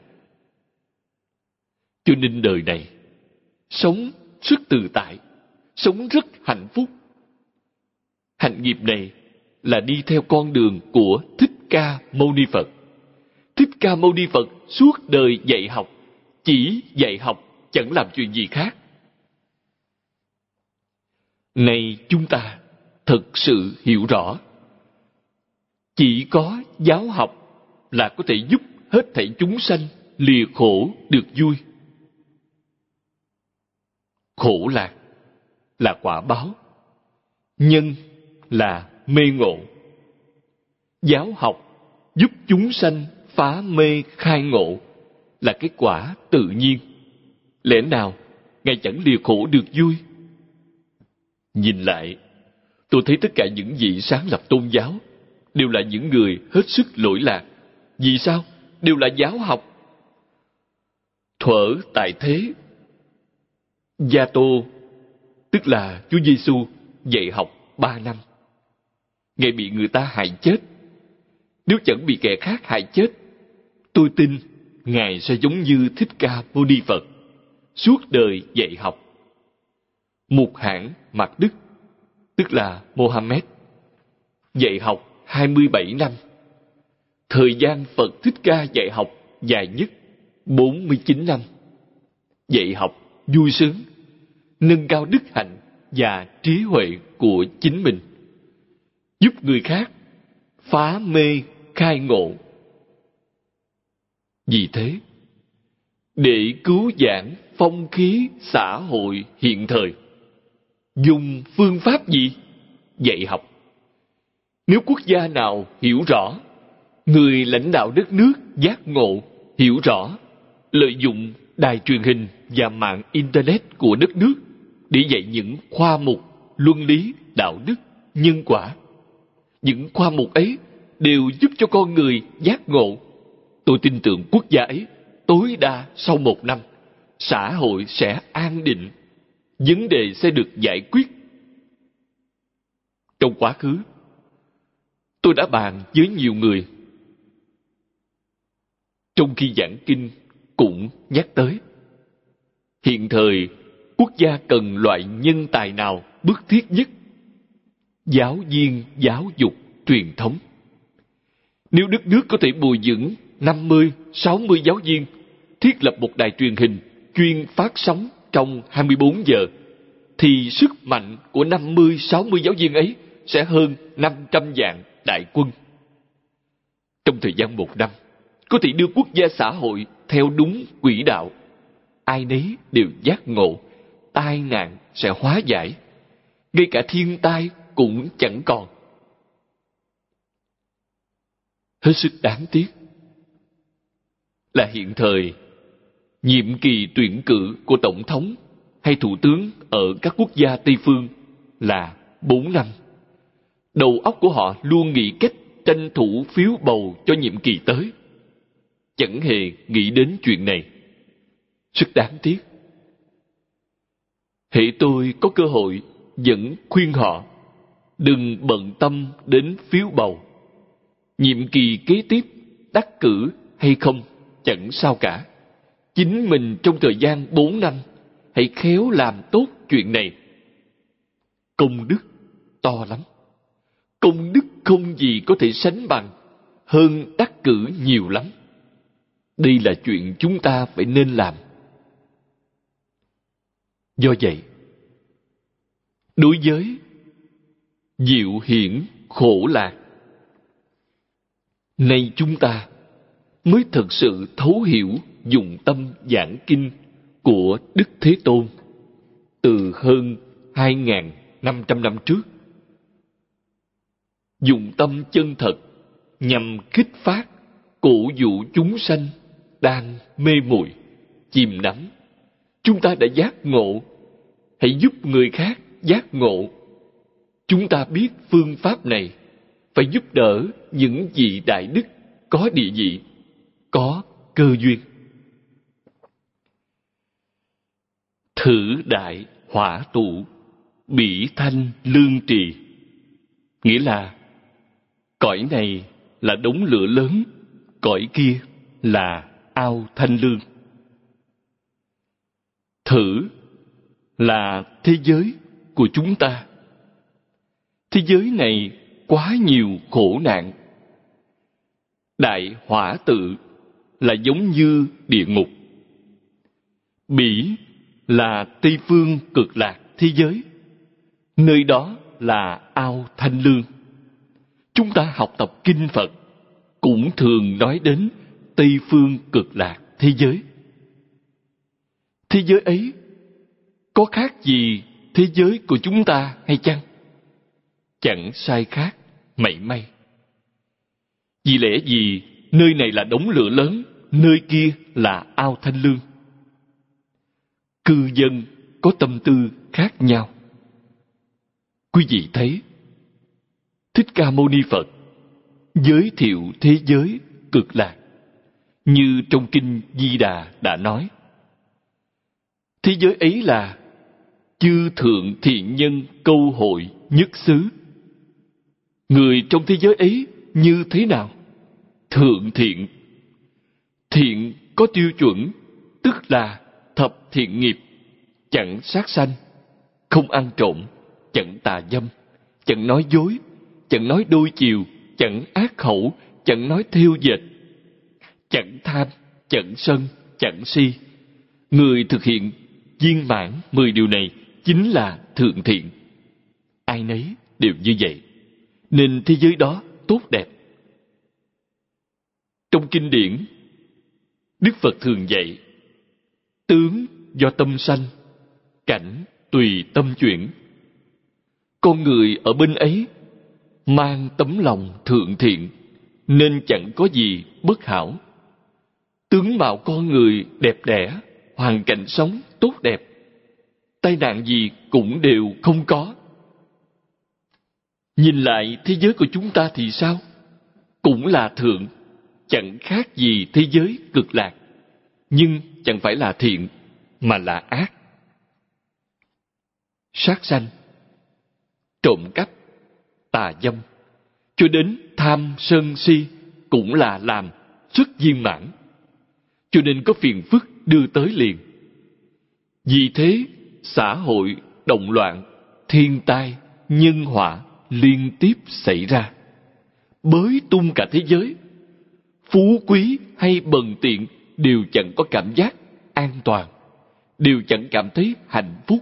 Cho nên đời này sống rất tự tại, sống rất hạnh phúc. Hạnh nghiệp này là đi theo con đường của Thích Ca Mâu Ni Phật. Thích Ca Mâu Ni Phật suốt đời dạy học, chỉ dạy học, chẳng làm chuyện gì khác. Này chúng ta thực sự hiểu rõ, chỉ có giáo học là có thể giúp hết thảy chúng sanh lìa khổ được vui. Khổ lạc là quả báo, nhân là mê ngộ. Giáo học giúp chúng sanh phá mê khai ngộ là cái quả tự nhiên. Lẽ nào Ngài chẳng lìa khổ được vui? Nhìn lại, tôi thấy tất cả những vị sáng lập tôn giáo đều là những người hết sức lỗi lạc. Vì sao? Đều là giáo học. Thuở tại thế, Gia Tô, tức là Chúa Giêsu, dạy học 3 năm. Ngài bị người ta hại chết. Nếu chẳng bị kẻ khác hại chết, tôi tin Ngài sẽ giống như Thích Ca Mâu Ni Phật, suốt đời dạy học. Mục Hãn Mạc Đức tức là Mohammed, dạy học 27 năm. Thời gian Phật Thích Ca dạy học dài nhất 49 năm. Dạy học vui sướng, nâng cao đức hạnh và trí huệ của chính mình, giúp người khác phá mê khai ngộ. Vì thế, để cứu vãn phong khí xã hội hiện thời, dùng phương pháp gì? Dạy học. Nếu quốc gia nào hiểu rõ, người lãnh đạo đất nước giác ngộ, hiểu rõ, lợi dụng đài truyền hình và mạng Internet của đất nước để dạy những khoa mục luân lý, đạo đức, nhân quả, những khoa mục ấy đều giúp cho con người giác ngộ. Tôi tin tưởng quốc gia ấy tối đa sau 1 năm, xã hội sẽ an định, vấn đề sẽ được giải quyết. Trong quá khứ, tôi đã bàn với nhiều người. Trong khi giảng kinh cũng nhắc tới, hiện thời quốc gia cần loại nhân tài nào bức thiết nhất? Giáo viên giáo dục truyền thống. Nếu đất nước có thể bồi dưỡng 50, 60 giáo viên, thiết lập một đài truyền hình chuyên phát sóng trong 24 giờ, thì sức mạnh của 50, 60 giáo viên ấy sẽ hơn 500 vạn đại quân. Trong thời gian 1 năm, có thể đưa quốc gia xã hội theo đúng quỹ đạo. Ai nấy đều giác ngộ, tai nạn sẽ hóa giải, ngay cả thiên tai cũng chẳng còn. Hết sức đáng tiếc là hiện thời, nhiệm kỳ tuyển cử của tổng thống hay thủ tướng ở các quốc gia Tây phương là 4 năm. Đầu óc của họ luôn nghĩ cách tranh thủ phiếu bầu cho nhiệm kỳ tới, chẳng hề nghĩ đến chuyện này. Rất đáng tiếc. Hễ tôi có cơ hội vẫn khuyên họ đừng bận tâm đến phiếu bầu. Nhiệm kỳ kế tiếp đắc cử hay không chẳng sao cả. Chính mình trong thời gian 4 năm hãy khéo làm tốt chuyện này. Công đức to lắm. Công đức không gì có thể sánh bằng, hơn đắc cử nhiều lắm. Đây là chuyện chúng ta phải nên làm. Do vậy, đối với diệu hiển khổ lạc, nay chúng ta mới thật sự thấu hiểu dụng tâm giảng kinh của Đức Thế Tôn từ hơn 2.500 năm trước. Dụng tâm chân thật nhằm khích phát, cổ vũ chúng sanh đang mê muội, chìm đắm. Chúng ta đã giác ngộ, hãy giúp người khác giác ngộ. Chúng ta biết phương pháp này, phải giúp đỡ những vị đại đức có địa vị, có cơ duyên. Thử đại hỏa tụ, bỉ thanh lương trì. Nghĩa là cõi này là đống lửa lớn, cõi kia là ao thanh lương. Thử là thế giới của chúng ta. Thế giới này quá nhiều khổ nạn. Đại hỏa tự là giống như địa ngục. Bỉ là Tây phương cực lạc thế giới. Nơi đó là ao thanh lương. Chúng ta học tập kinh Phật cũng thường nói đến Tây phương cực lạc thế giới. Thế giới ấy có khác gì thế giới của chúng ta hay chăng? Chẳng sai khác mảy may. Vì lẽ gì nơi này là đống lửa lớn, nơi kia là ao thanh lương? Cư dân có tâm tư khác nhau. Quý vị thấy, Thích Ca Mâu Ni Phật giới thiệu thế giới cực lạc như trong kinh Di Đà đã nói. Thế giới ấy là chư thượng thiện nhân câu hội nhất xứ. Người trong thế giới ấy như thế nào? Thượng thiện. Thiện có tiêu chuẩn, tức là thập thiện nghiệp: chẳng sát sanh, không ăn trộm, chẳng tà dâm, chẳng nói dối, chẳng nói đôi chiều, chẳng ác khẩu, chẳng nói thêu dệt, chẳng tham, chẳng sân, chẳng si. Người thực hiện viên mãn 10 điều này chính là thượng thiện. Ai nấy đều như vậy, nên thế giới đó tốt đẹp. Trong kinh điển, Đức Phật thường dạy, tướng do tâm sanh, cảnh tùy tâm chuyển. Con người ở bên ấy mang tấm lòng thượng thiện, nên chẳng có gì bất hảo. Tướng mạo con người đẹp đẽ, hoàn cảnh sống tốt đẹp, tai nạn gì cũng đều không có. Nhìn lại thế giới của chúng ta thì sao? Cũng là thượng, chẳng khác gì thế giới cực lạc, nhưng chẳng phải là thiện, mà là ác. Sát sanh, trộm cắp, tà dâm, cho đến tham sân si cũng là làm rất viên mãn, cho nên có phiền phức đưa tới liền. Vì thế xã hội động loạn, thiên tai, nhân họa liên tiếp xảy ra, bới tung cả thế giới. Phú quý hay bần tiện đều chẳng có cảm giác an toàn, đều chẳng cảm thấy hạnh phúc.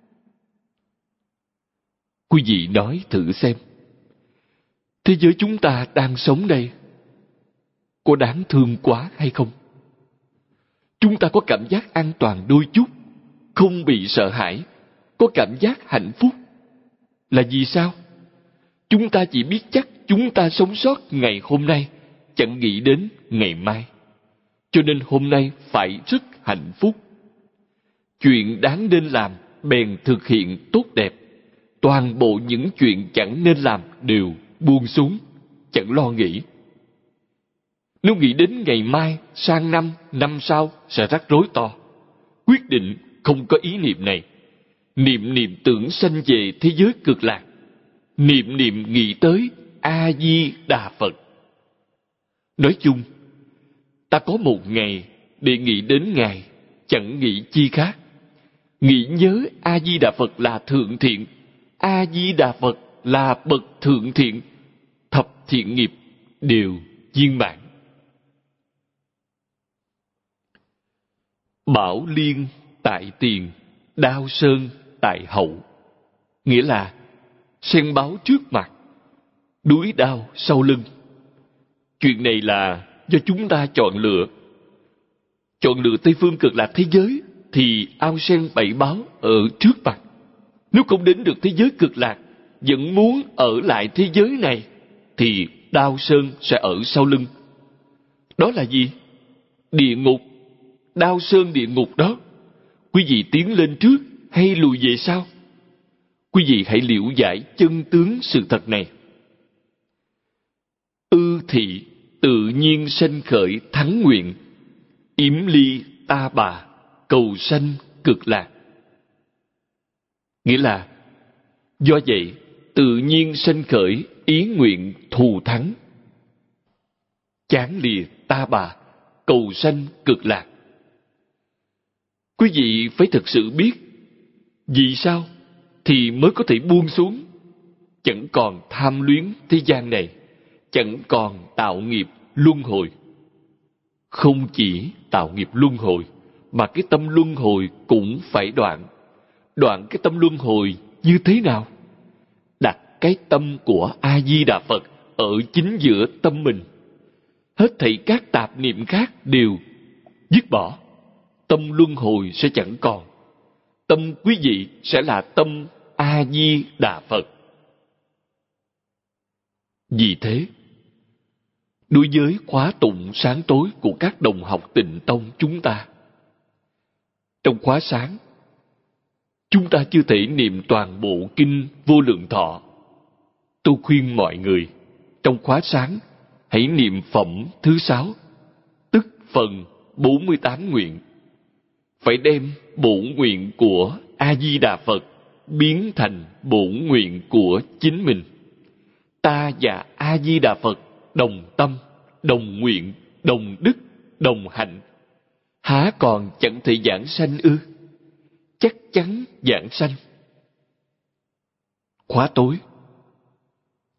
Quý vị nói thử xem, thế giới chúng ta đang sống đây có đáng thương quá hay không? Chúng ta có cảm giác an toàn đôi chút, không bị sợ hãi, có cảm giác hạnh phúc. Là vì sao? Chúng ta chỉ biết chắc chúng ta sống sót ngày hôm nay, chẳng nghĩ đến ngày mai. Cho nên hôm nay phải rất hạnh phúc. Chuyện đáng nên làm bèn thực hiện tốt đẹp. Toàn bộ những chuyện chẳng nên làm đều buông xuống, chẳng lo nghĩ. Nếu nghĩ đến ngày mai, sang năm, năm sau sẽ rắc rối to. Quyết định không có ý niệm này. Niệm niệm tưởng sanh về thế giới cực lạc. Niệm niệm nghĩ tới A-di-đà Phật. Nói chung, ta có một ngày để nghĩ đến Ngài, chẳng nghĩ chi khác. Nghĩ nhớ A-di-đà Phật là thượng thiện. A-di-đà Phật là bậc thượng thiện. Thập thiện nghiệp đều viên mãn. Bảo liên tại tiền, đao sơn tại hậu. Nghĩa là sen báo trước mặt, đuối đao sau lưng. Chuyện này là do chúng ta chọn lựa. Chọn lựa Tây Phương Cực Lạc thế giới thì ao sen bảy báo ở trước mặt. Nếu không đến được thế giới cực lạc, vẫn muốn ở lại thế giới này, thì đao sơn sẽ ở sau lưng. Đó là gì? Địa ngục. Đao sơn địa ngục đó. Quý vị tiến lên trước hay lùi về sau? Quý vị hãy liễu giải chân tướng sự thật này. Ư thị tự nhiên sanh khởi thắng nguyện, yếm ly ta bà cầu sanh cực lạc. Nghĩa là do vậy tự nhiên sanh khởi ý nguyện thù thắng, chán lìa ta bà cầu sanh cực lạc. Quý vị phải thực sự biết vì sao thì mới có thể buông xuống, chẳng còn tham luyến thế gian này, chẳng còn tạo nghiệp luân hồi. Không chỉ tạo nghiệp luân hồi, mà cái tâm luân hồi cũng phải đoạn. Đoạn cái tâm luân hồi như thế nào? Đặt cái tâm của A-di-đà Phật ở chính giữa tâm mình. Hết thảy các tạp niệm khác đều dứt bỏ. Tâm luân hồi sẽ chẳng còn. Tâm quý vị sẽ là tâm A-di-đà Phật. Vì thế, đối với khóa tụng sáng tối của các đồng học Tịnh Tông chúng ta, trong khóa sáng, chúng ta chưa thể niệm toàn bộ kinh Vô Lượng Thọ. Tôi khuyên mọi người, trong khóa sáng, hãy niệm phẩm thứ 6, tức phần 48 nguyện. Phải đem bổn nguyện của A-di-đà Phật biến thành bổn nguyện của chính mình. Ta và A-di-đà Phật đồng tâm, đồng nguyện, đồng đức, đồng hạnh. Há còn chẳng thể giảng sanh ư? Chắc chắn giảng sanh. Khóa tối,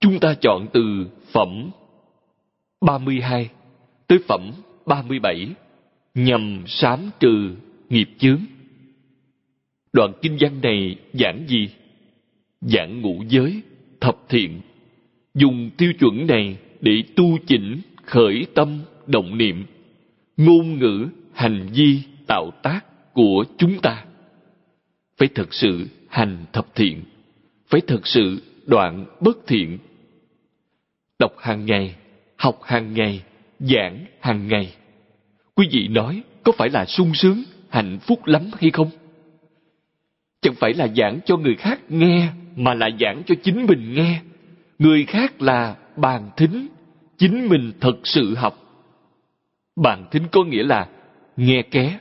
chúng ta chọn từ phẩm 32 tới phẩm 37 nhằm sám trừ nghiệp chướng. Đoạn kinh văn này giảng gì? Giảng ngũ giới, thập thiện. Dùng tiêu chuẩn này để tu chỉnh khởi tâm, động niệm, ngôn ngữ, hành vi, tạo tác của chúng ta. Phải thật sự hành thập thiện, phải thật sự đoạn bất thiện. Đọc hàng ngày, học hàng ngày, giảng hàng ngày. Quý vị nói có phải là sung sướng, hạnh phúc lắm hay không? Chẳng phải là giảng cho người khác nghe, mà là giảng cho chính mình nghe. Người khác là bàn thính, chính mình thật sự học. Bàn thính có nghĩa là nghe ké.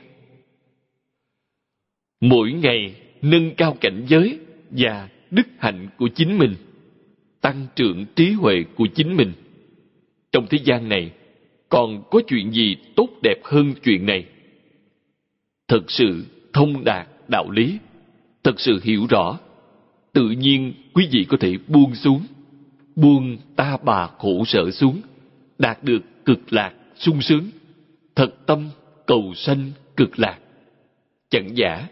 Mỗi ngày nâng cao cảnh giới và đức hạnh của chính mình, tăng trưởng trí huệ của chính mình. Trong thế gian này, còn có chuyện gì tốt đẹp hơn chuyện này? Thật sự thông đạt đạo lý, thật sự hiểu rõ, tự nhiên quý vị có thể buông xuống, buông ta bà khổ sở xuống, đạt được cực lạc sung sướng, thật tâm cầu sanh cực lạc. Chẳng giả.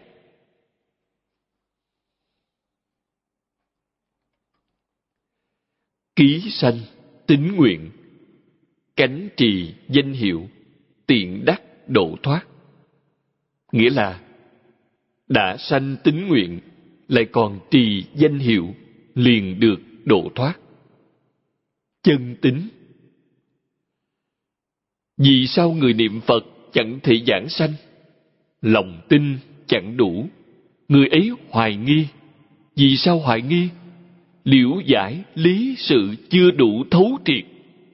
Ký sanh tín nguyện, cánh trì danh hiệu, tiện đắc độ thoát. Nghĩa là đã sanh tín nguyện, lại còn trì danh hiệu, liền được độ thoát. Chân tín. Vì sao người niệm Phật chẳng thể giảng sanh? Lòng tin chẳng đủ, người ấy hoài nghi. Vì sao hoài nghi? Liễu giải lý sự chưa đủ thấu triệt.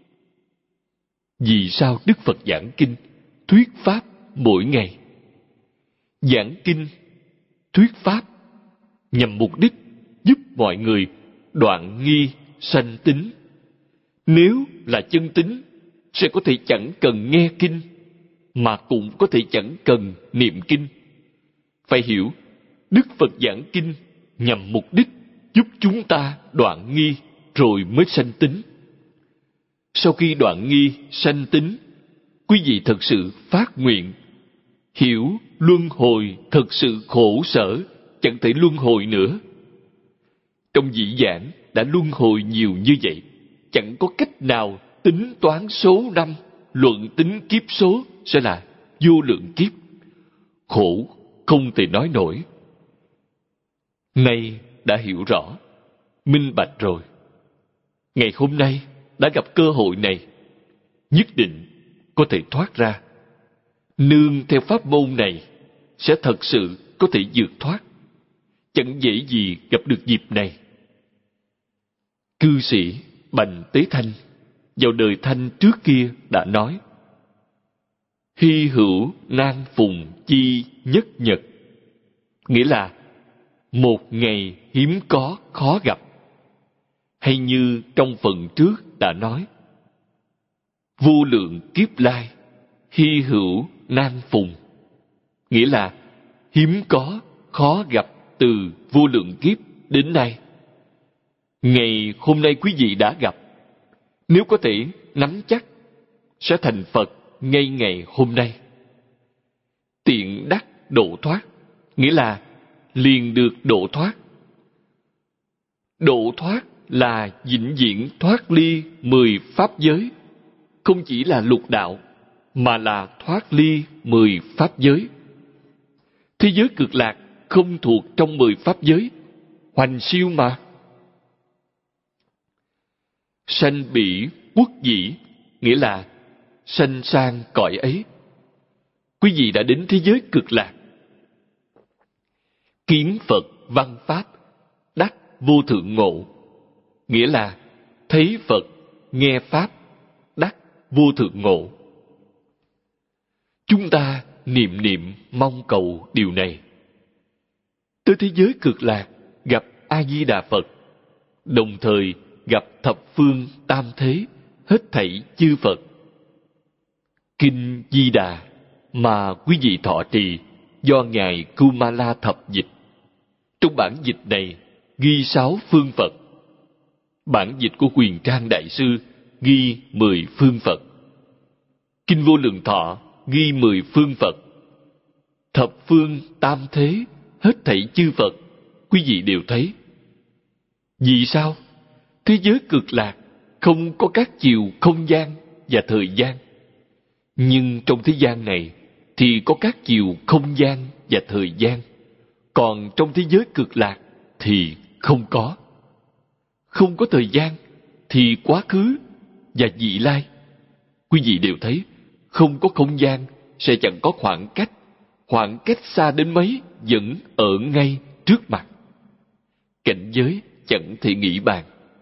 Vì sao Đức Phật giảng kinh, thuyết pháp mỗi ngày? Giảng kinh, thuyết pháp nhằm mục đích giúp mọi người đoạn nghi sanh tín. Nếu là chân tín, sẽ có thể chẳng cần nghe kinh, mà cũng có thể chẳng cần niệm kinh. Phải hiểu, Đức Phật giảng kinh nhằm mục đích giúp chúng ta đoạn nghi rồi mới sanh tín. Sau khi đoạn nghi sanh tín, quý vị thật sự phát nguyện, hiểu luân hồi thật sự khổ sở, chẳng thể luân hồi nữa. Trong dĩ vãng đã luân hồi nhiều như vậy, chẳng có cách nào tính toán số năm, luận tính kiếp số sẽ là vô lượng kiếp. Khổ không thể nói nổi. Nay đã hiểu rõ, minh bạch rồi. Ngày hôm nay đã gặp cơ hội này, nhất định có thể thoát ra. Nương theo pháp môn này, sẽ thật sự có thể vượt thoát. Chẳng dễ gì gặp được dịp này. Cư sĩ Bành Tế Thanh vào đời Thanh trước kia đã nói: hy hữu nan phùng chi nhất nhật. Nghĩa là một ngày hiếm có khó gặp. Hay như trong phần trước đã nói: vô lượng kiếp lai, hy hữu nan phùng. Nghĩa là hiếm có khó gặp từ vô lượng kiếp đến nay. Ngày hôm nay quý vị đã gặp, nếu có thể nắm chắc, sẽ thành Phật ngay ngày hôm nay. Tiện đắc độ thoát, nghĩa là liền được độ thoát. Độ thoát là vĩnh viễn thoát ly 10 pháp giới, không chỉ là lục đạo, mà là thoát ly 10 pháp giới. Thế giới cực lạc không thuộc trong 10 pháp giới, hoành siêu mà. Sanh bỉ quốc dĩ, nghĩa là sanh sang cõi ấy. Quý vị đã đến thế giới cực lạc. Kiến Phật văn pháp, đắc vô thượng ngộ, nghĩa là thấy Phật, nghe pháp, đắc vô thượng ngộ. Chúng ta niệm niệm mong cầu điều này. Tới thế giới cực lạc gặp A-di-đà Phật, đồng thời gặp thập phương tam thế, hết thảy chư Phật. Kinh Di Đà mà quý vị thọ trì do Ngài Kumala thập dịch. Trong bản dịch này ghi 6 phương Phật. Bản dịch của Huyền Trang Đại Sư ghi 10 phương Phật. Kinh Vô Lượng Thọ ghi 10 phương Phật. Thập phương tam thế, hết thảy chư Phật, quý vị đều thấy. Vì sao? Thế giới cực lạc không có các chiều không gian và thời gian. Nhưng trong thế gian này thì có các chiều không gian và thời gian. Còn trong thế giới cực lạc thì không có. Không có thời gian thì quá khứ và vị lai. Quý vị đều thấy, không có không gian sẽ chẳng có khoảng cách. Khoảng cách xa đến mấy vẫn ở ngay trước mặt. Cảnh giới chẳng thể nghĩ bàn.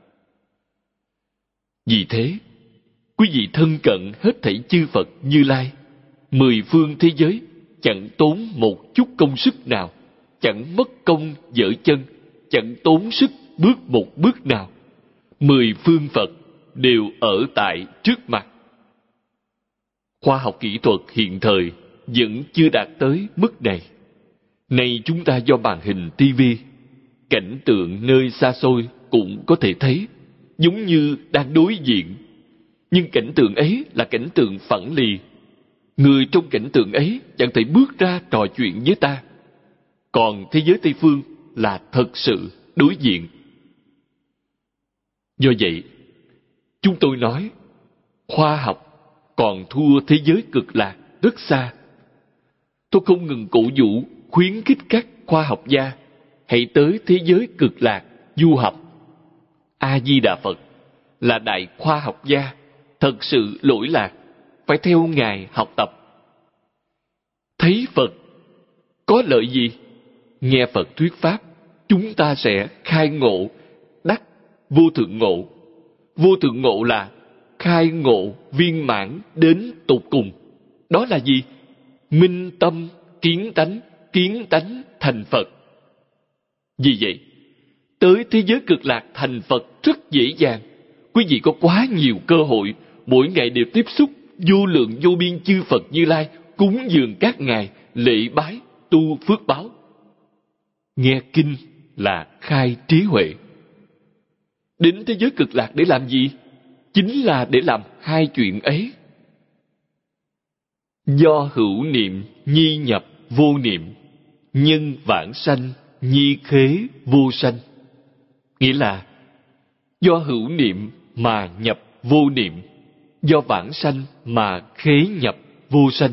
Vì thế, quý vị thân cận hết thảy chư Phật Như Lai, 10 phương thế giới, chẳng tốn một chút công sức nào, chẳng mất công dở chân, chẳng tốn sức bước một bước nào. 10 phương Phật đều ở tại trước mặt. Khoa học kỹ thuật hiện thời vẫn chưa đạt tới mức này. Nay chúng ta do màn hình tivi, cảnh tượng nơi xa xôi cũng có thể thấy, giống như đang đối diện. Nhưng cảnh tượng ấy là cảnh tượng phẳng lì. Người trong cảnh tượng ấy chẳng thể bước ra trò chuyện với ta. Còn thế giới Tây Phương là thật sự đối diện. Do vậy, chúng tôi nói, khoa học còn thua thế giới cực lạc rất xa. Tôi không ngừng cổ vũ, khuyến khích các khoa học gia hãy tới thế giới cực lạc du học. A-di-đà Phật là đại khoa học gia, thật sự lỗi lạc, phải theo Ngài học tập. Thấy Phật có lợi gì? Nghe Phật thuyết pháp, chúng ta sẽ khai ngộ, đắc vô thượng ngộ. Vô thượng ngộ là khai ngộ viên mãn đến tột cùng. Đó là gì? Minh tâm kiến tánh thành Phật. Vì vậy, tới thế giới cực lạc thành Phật rất dễ dàng. Quý vị có quá nhiều cơ hội, mỗi ngày đều tiếp xúc vô lượng vô biên chư Phật Như Lai, cúng dường các ngài, lễ bái, tu phước báo. Nghe kinh là khai trí huệ. Đến thế giới cực lạc để làm gì? Chính là để làm hai chuyện ấy. Do hữu niệm nhi nhập vô niệm, nhân vãng sanh nhi khế vô sanh. Nghĩa là do hữu niệm mà nhập vô niệm, do vãng sanh mà khế nhập vô sanh.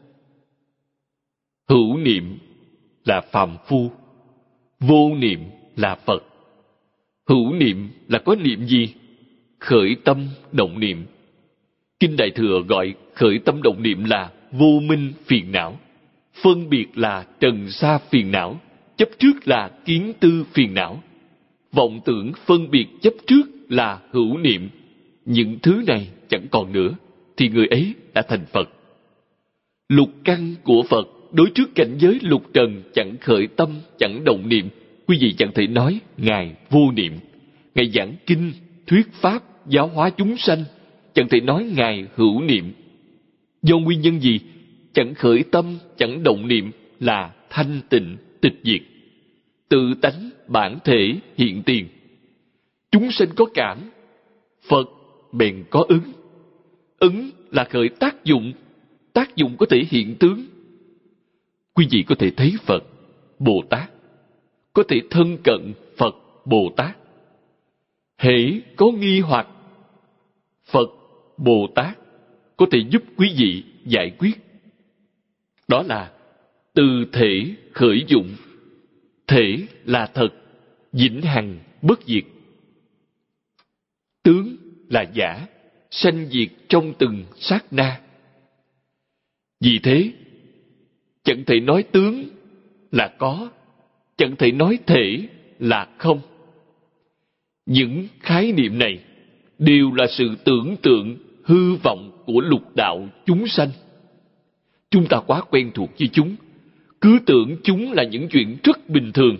Hữu niệm là phàm phu, vô niệm là Phật. Hữu niệm là có niệm gì? Khởi tâm động niệm. Kinh Đại Thừa gọi khởi tâm động niệm là vô minh phiền não, phân biệt là trần sa phiền não, chấp trước là kiến tư phiền não, vọng tưởng phân biệt chấp trước là hữu niệm. Những thứ này chẳng còn nữa thì người ấy đã thành Phật. Lục căn của Phật đối trước cảnh giới lục trần chẳng khởi tâm, chẳng động niệm. Quý vị chẳng thể nói Ngài vô niệm. Ngài giảng kinh, thuyết pháp, giáo hóa chúng sanh, chẳng thể nói Ngài hữu niệm. Do nguyên nhân gì? Chẳng khởi tâm, chẳng động niệm là thanh tịnh, tịch diệt. Tự tánh, bản thể, hiện tiền. Chúng sanh có cảm, Phật bèn có ứng. Ứng là khởi tác dụng có thể hiện tướng. Quý vị có thể thấy Phật, Bồ Tát, có thể thân cận Phật, Bồ Tát. Hễ có nghi hoặc, Phật, Bồ Tát có thể giúp quý vị giải quyết. Đó là từ thể khởi dụng. Thể là thật, vĩnh hằng bất diệt. Tướng là giả, sanh diệt trong từng sát na. Vì thế, chẳng thể nói tướng là có, chẳng thể nói thể là không. Những khái niệm này đều là sự tưởng tượng hư vọng của lục đạo chúng sanh. Chúng ta quá quen thuộc với chúng, cứ tưởng chúng là những chuyện rất bình thường.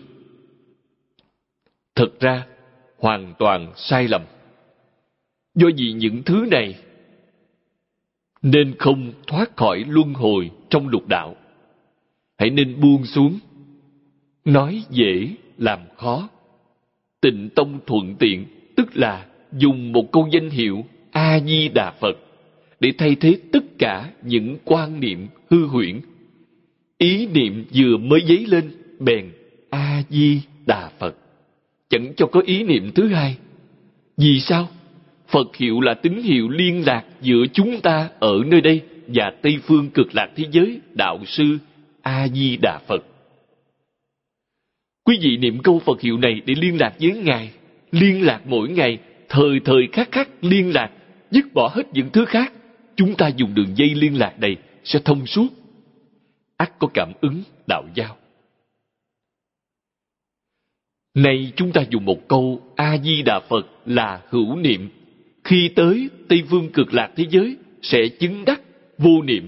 Thật ra, hoàn toàn sai lầm. Do vì những thứ này, nên không thoát khỏi luân hồi trong lục đạo. Hãy nên buông xuống. Nói dễ, làm khó. Tịnh tông thuận tiện, tức là dùng một câu danh hiệu A-di-đà Phật để thay thế tất cả những quan niệm hư huyễn. Ý niệm vừa mới dấy lên, bèn A-di-đà Phật, chẳng cho có ý niệm thứ hai. Vì sao? Phật hiệu là tín hiệu liên lạc giữa chúng ta ở nơi đây và Tây phương cực lạc thế giới, đạo sư A-di-đà Phật. Quý vị niệm câu Phật hiệu này để liên lạc với Ngài, liên lạc mỗi ngày, thời thời khắc khắc liên lạc, dứt bỏ hết những thứ khác. Chúng ta dùng đường dây liên lạc này sẽ thông suốt, ắt có cảm ứng đạo giao. Nay chúng ta dùng một câu A-di-đà Phật là hữu niệm, khi tới Tây phương cực lạc thế giới sẽ chứng đắc vô niệm.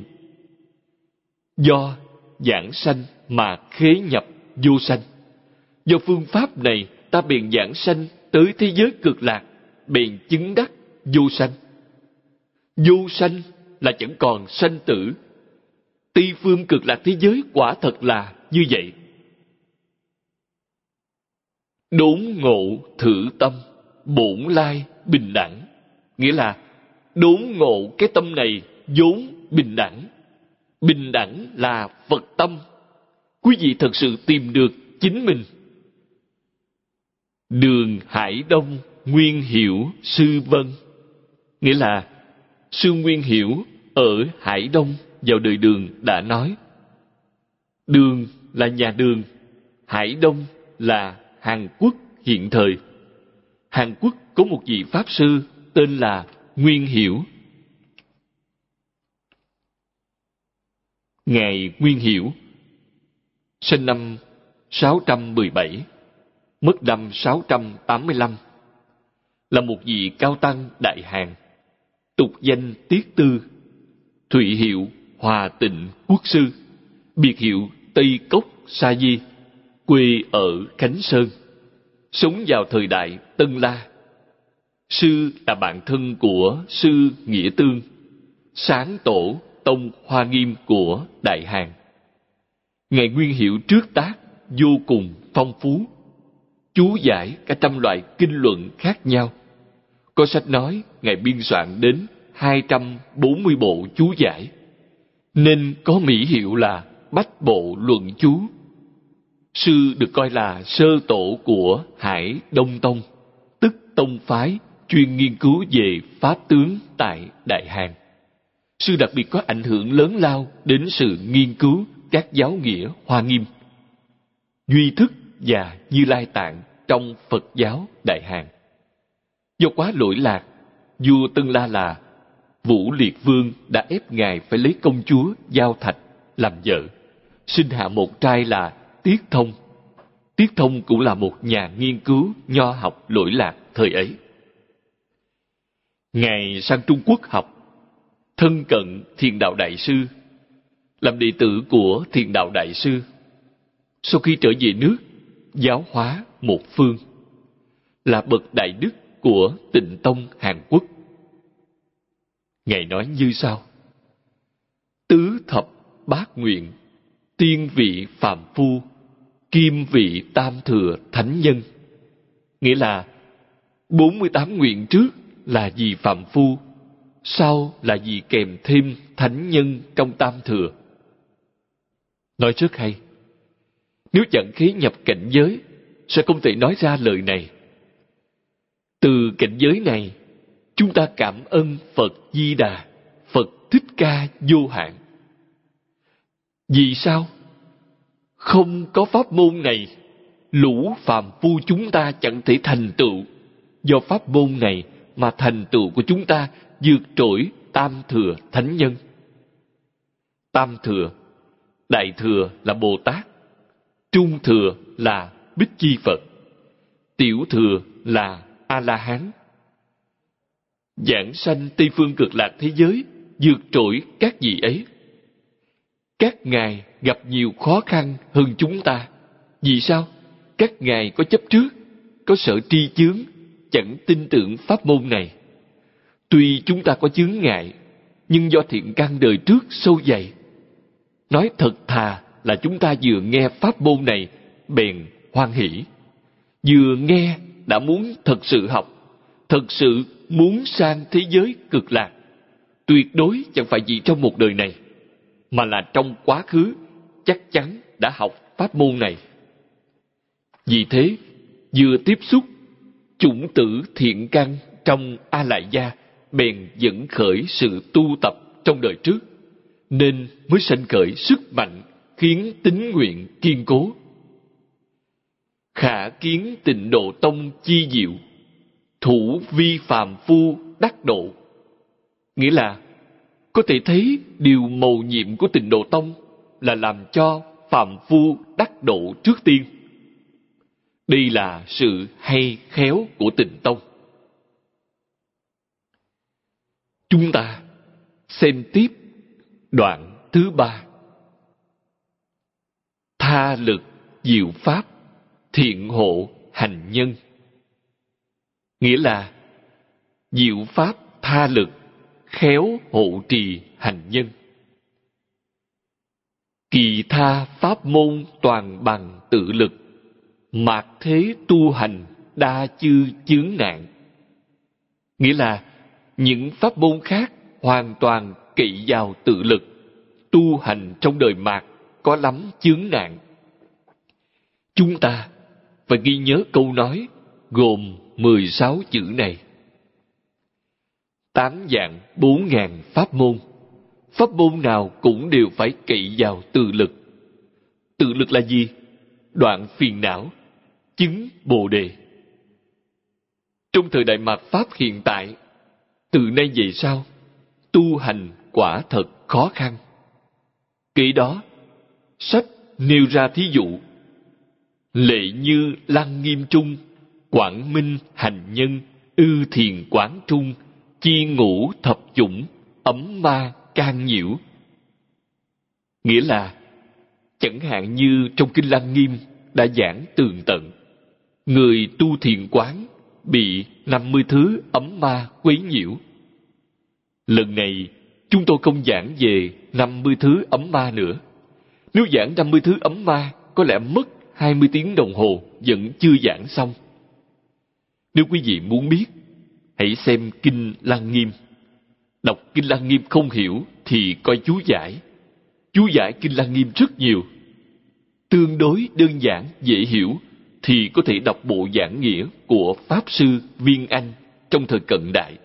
Do giảng sanh mà khế nhập vô sanh. Do phương pháp này ta bèn giảng sanh tới thế giới cực lạc, bèn chứng đắc vô sanh. Vô sanh là chẳng còn sanh tử. Tây phương cực lạc thế giới quả thật là như vậy. Đốn ngộ thử tâm, bổn lai bình đẳng. Nghĩa là đốn ngộ cái tâm này vốn bình đẳng. Bình đẳng là Phật tâm. Quý vị thật sự tìm được chính mình. Đường Hải Đông Nguyên Hiểu Sư Vân. Nghĩa là Sư Nguyên Hiểu ở Hải Đông vào đời Đường đã nói, Đường là nhà Đường, Hải Đông là Hàn Quốc hiện thời. Hàn Quốc có một vị Pháp Sư tên là Nguyên Hiểu. Ngài Nguyên Hiểu sinh năm 617, mất năm 685, là một vị cao tăng Đại Hàn, tục danh Tiết Tư, thụy hiệu Hòa Tịnh Quốc Sư, biệt hiệu Tây Cốc Sa Di, quê ở Khánh Sơn, sống vào thời đại Tân La. Sư là bạn thân của Sư Nghĩa Tương, sáng tổ tông Hoa Nghiêm của Đại Hàn. Ngài Nguyên Hiểu trước tác vô cùng phong phú, chú giải cả trăm loại kinh luận khác nhau. Có sách nói Ngài biên soạn đến 240 bộ chú giải, nên có mỹ hiệu là Bách Bộ Luận Chú. Sư được coi là sơ tổ của Hải Đông Tông, tức tông phái chuyên nghiên cứu về pháp tướng tại Đại Hàn. Sư đặc biệt có ảnh hưởng lớn lao đến sự nghiên cứu các giáo nghĩa Hoa Nghiêm, Duy Thức và Như Lai Tạng trong Phật giáo Đại Hàn. Do quá lỗi lạc, vua Tân La là Vũ Liệt Vương đã ép Ngài phải lấy công chúa Giao Thạch làm vợ, sinh hạ một trai là Tiết Thông. Tiết Thông cũng là một nhà nghiên cứu nho học lỗi lạc thời ấy. Ngài sang Trung Quốc học, thân cận Thiền Đạo Đại Sư, làm đệ tử của Thiền Đạo Đại Sư. Sau khi trở về nước, giáo hóa một phương, là bậc đại đức của Tịnh Tông Hàn Quốc. Ngài nói như sau: tứ thập bát nguyện, tiên vị phàm phu, kim vị tam thừa thánh nhân. Nghĩa là 48 nguyện trước là vì phàm phu, sau là vì kèm thêm thánh nhân trong tam thừa. Nói rất hay. Nếu chẳng khế nhập cảnh giới, sẽ không thể nói ra lời này. Từ cảnh giới này, chúng ta cảm ơn Phật Di Đà, Phật Thích Ca vô hạn. Vì sao? Không có pháp môn này, lũ phàm phu chúng ta chẳng thể thành tựu. Do pháp môn này mà thành tựu của chúng ta vượt trội tam thừa thánh nhân. Tam thừa, đại thừa là Bồ Tát, trung thừa là Bích Chi Phật, tiểu thừa là A-la-hán. Giảng sanh Tây phương cực lạc thế giới vượt trội các vị ấy. Các ngài gặp nhiều khó khăn hơn chúng ta. Vì sao? Các ngài có chấp trước, có sở tri chướng, chẳng tin tưởng pháp môn này. Tuy chúng ta có chướng ngại, nhưng do thiện căn đời trước sâu dày. Nói thật thà là chúng ta vừa nghe pháp môn này bèn hoan hỷ, vừa nghe đã muốn thật sự học, thật sự muốn sang thế giới cực lạc, tuyệt đối chẳng phải chỉ trong một đời này, mà là trong quá khứ chắc chắn đã học pháp môn này. Vì thế, vừa tiếp xúc chủng tử thiện căn trong A Lại Gia, bèn dẫn khởi sự tu tập trong đời trước, nên mới sanh khởi sức mạnh khiến tín nguyện kiên cố. Khả kiến Tịnh Độ Tông chi diệu, thủ vi phàm phu đắc độ. Nghĩa là có thể thấy điều mầu nhiệm của Tịnh Độ Tông là làm cho phàm phu đắc độ trước tiên. Đây là sự hay khéo của Tịnh Tông. Chúng ta xem tiếp đoạn thứ 3. Tha lực diệu pháp, thiện hộ hành nhân. Nghĩa là diệu pháp tha lực, khéo hộ trì hành nhân. Kỳ tha pháp môn toàn bằng tự lực, mạt thế tu hành đa chư chướng nạn. Nghĩa là những pháp môn khác hoàn toàn cậy vào tự lực, tu hành trong đời mạt có lắm chướng nạn. Chúng ta phải ghi nhớ câu nói gồm 16 chữ này. 8 vạn 4.000 pháp môn, pháp môn nào cũng đều phải cậy vào tự lực. Tự lực là gì? Đoạn phiền não, chứng Bồ Đề. Trong thời đại mạt Pháp hiện tại, từ nay về sau, tu hành quả thật khó khăn. Kể đó, sách nêu ra thí dụ: lệ như Lăng Nghiêm Trung, Quảng Minh Hành Nhân, Ư Thiền Quán Trung, chi ngũ thập chủng, ấm ma can nhiễu. Nghĩa là, chẳng hạn như trong Kinh Lăng Nghiêm đã giảng tường tận, người tu thiền quán bị 50 thứ ấm ma quấy nhiễu. Lần này, chúng tôi không giảng về 50 thứ ấm ma nữa. Nếu giảng 50 thứ ấm ma, có lẽ mất 20 tiếng đồng hồ vẫn chưa giảng xong. Nếu quý vị muốn biết, hãy xem Kinh Lăng Nghiêm. Đọc Kinh Lăng Nghiêm không hiểu thì coi chú giải. Chú giải Kinh Lăng Nghiêm rất nhiều. Tương đối đơn giản, dễ hiểu thì có thể đọc bộ giảng nghĩa của Pháp Sư Viên Anh trong thời cận đại.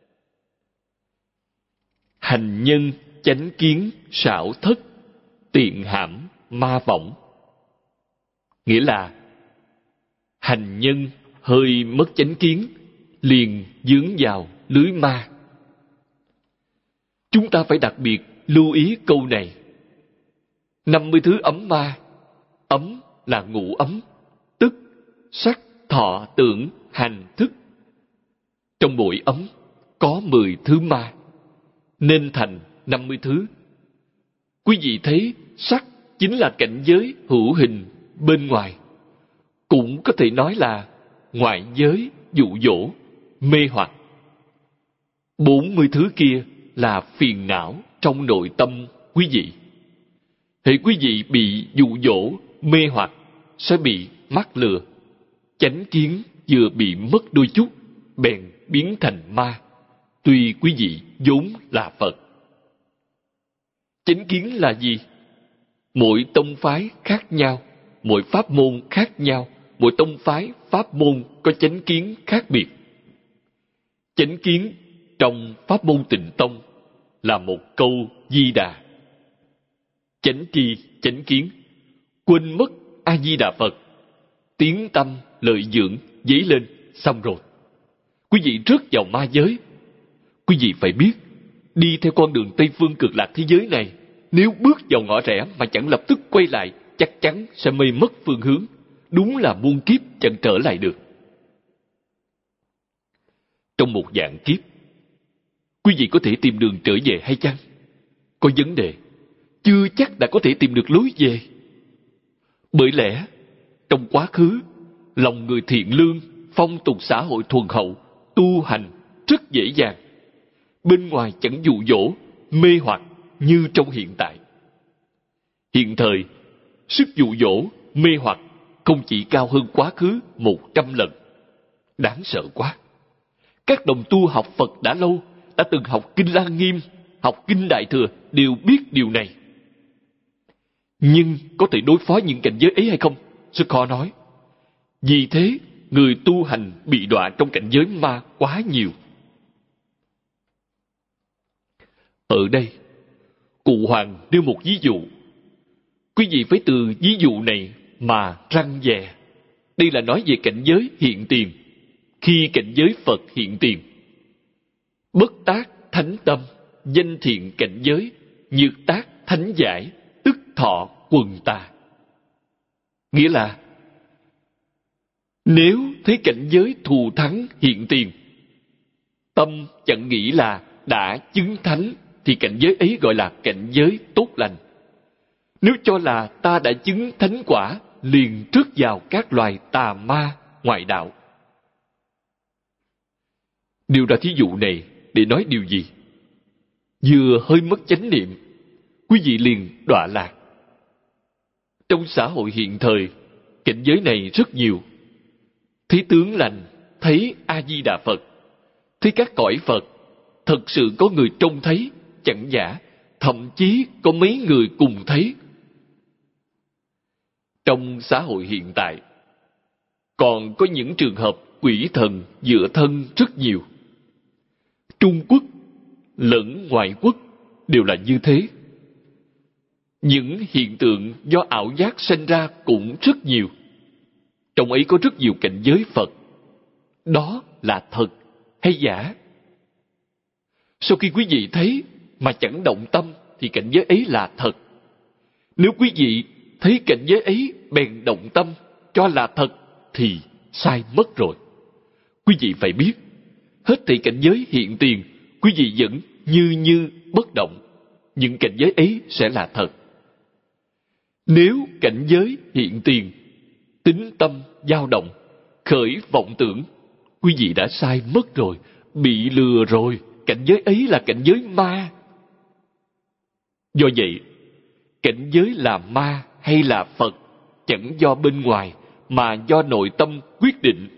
Hành nhân chánh kiến xảo thất, tiện hãm ma vọng. Nghĩa là hành nhân hơi mất chánh kiến, liền vướng vào lưới ma. Chúng ta phải đặc biệt lưu ý câu này. 50 thứ ấm ma. Ấm là ngũ ấm, tức sắc, thọ, tưởng, hành, thức. Trong mỗi ấm có 10 thứ ma, nên thành 50 thứ. Quý vị thấy sắc chính là cảnh giới hữu hình bên ngoài, cũng có thể nói là ngoại giới dụ dỗ, mê hoặc. 40 thứ kia là phiền não trong nội tâm quý vị. Hễ quý vị bị dụ dỗ, mê hoặc, sẽ bị mắc lừa. Chánh kiến vừa bị mất đôi chút, bèn biến thành ma, tuy quý vị vốn là Phật. Chánh kiến là gì? Mỗi tông phái khác nhau, mỗi pháp môn khác nhau, mỗi tông phái, pháp môn có chánh kiến khác biệt. Chánh kiến trong pháp môn Tịnh Tông là một câu Di Đà. Chánh tri, chánh kiến, quên mất A Di Đà Phật, tiếng tâm lợi dưỡng dấy lên, xong rồi. Quý vị rớt vào ma giới. Quý vị phải biết, đi theo con đường Tây Phương cực lạc thế giới này, nếu bước vào ngõ rẽ mà chẳng lập tức quay lại, chắc chắn sẽ mê mất phương hướng. Đúng là muôn kiếp chẳng trở lại được. Trong một vạn kiếp, quý vị có thể tìm đường trở về hay chăng? Có vấn đề, chưa chắc đã có thể tìm được lối về. Bởi lẽ, trong quá khứ, lòng người thiện lương, phong tục xã hội thuần hậu, tu hành rất dễ dàng. Bên ngoài chẳng dụ dỗ, mê hoặc như trong hiện tại. Hiện thời, sức dụ dỗ, mê hoặc không chỉ cao hơn quá khứ 100 lần. Đáng sợ quá. Các đồng tu học Phật đã lâu, đã từng học Kinh Lăng Nghiêm, học Kinh Đại Thừa, đều biết điều này. Nhưng có thể đối phó những cảnh giới ấy hay không? Rất khó nói. Vì thế, người tu hành bị đọa trong cảnh giới ma quá nhiều. Ở đây, Cụ Hoàng nêu một ví dụ. Quý vị phải từ ví dụ này mà răn dè. Đây là nói về cảnh giới hiện tiền. Khi cảnh giới Phật hiện tiền, bất tác thánh tâm, danh thiện cảnh giới, nhược tác thánh giải, tức thọ quần tà. Nghĩa là, nếu thấy cảnh giới thù thắng hiện tiền, tâm chẳng nghĩ là đã chứng thánh, thì cảnh giới ấy gọi là cảnh giới tốt lành. Nếu cho là ta đã chứng thánh quả, liền rớt vào các loài tà ma ngoại đạo. Điều ra thí dụ này để nói điều gì? Vừa hơi mất chánh niệm, quý vị liền đọa lạc. Trong xã hội hiện thời, cảnh giới này rất nhiều. Thấy tướng lành, thấy A-di-đà Phật, thấy các cõi Phật, thật sự có người trông thấy, chẳng giả, thậm chí có mấy người cùng thấy. Trong xã hội hiện tại, còn có những trường hợp quỷ thần dựa thân rất nhiều. Trung Quốc lẫn ngoại quốc đều là như thế. Những hiện tượng do ảo giác sinh ra cũng rất nhiều. Trong ấy có rất nhiều cảnh giới Phật. Đó là thật hay giả? Sau khi quý vị thấy mà chẳng động tâm thì cảnh giới ấy là thật. Nếu quý vị thấy cảnh giới ấy bèn động tâm cho là thật thì sai mất rồi. Quý vị phải biết, hết thảy cảnh giới hiện tiền, quý vị vẫn như bất động. Những cảnh giới ấy sẽ là thật. Nếu cảnh giới hiện tiền, tính tâm dao động, khởi vọng tưởng, quý vị đã sai mất rồi, bị lừa rồi. Cảnh giới ấy là cảnh giới ma. Do vậy, cảnh giới là ma hay là Phật chẳng do bên ngoài mà do nội tâm quyết định.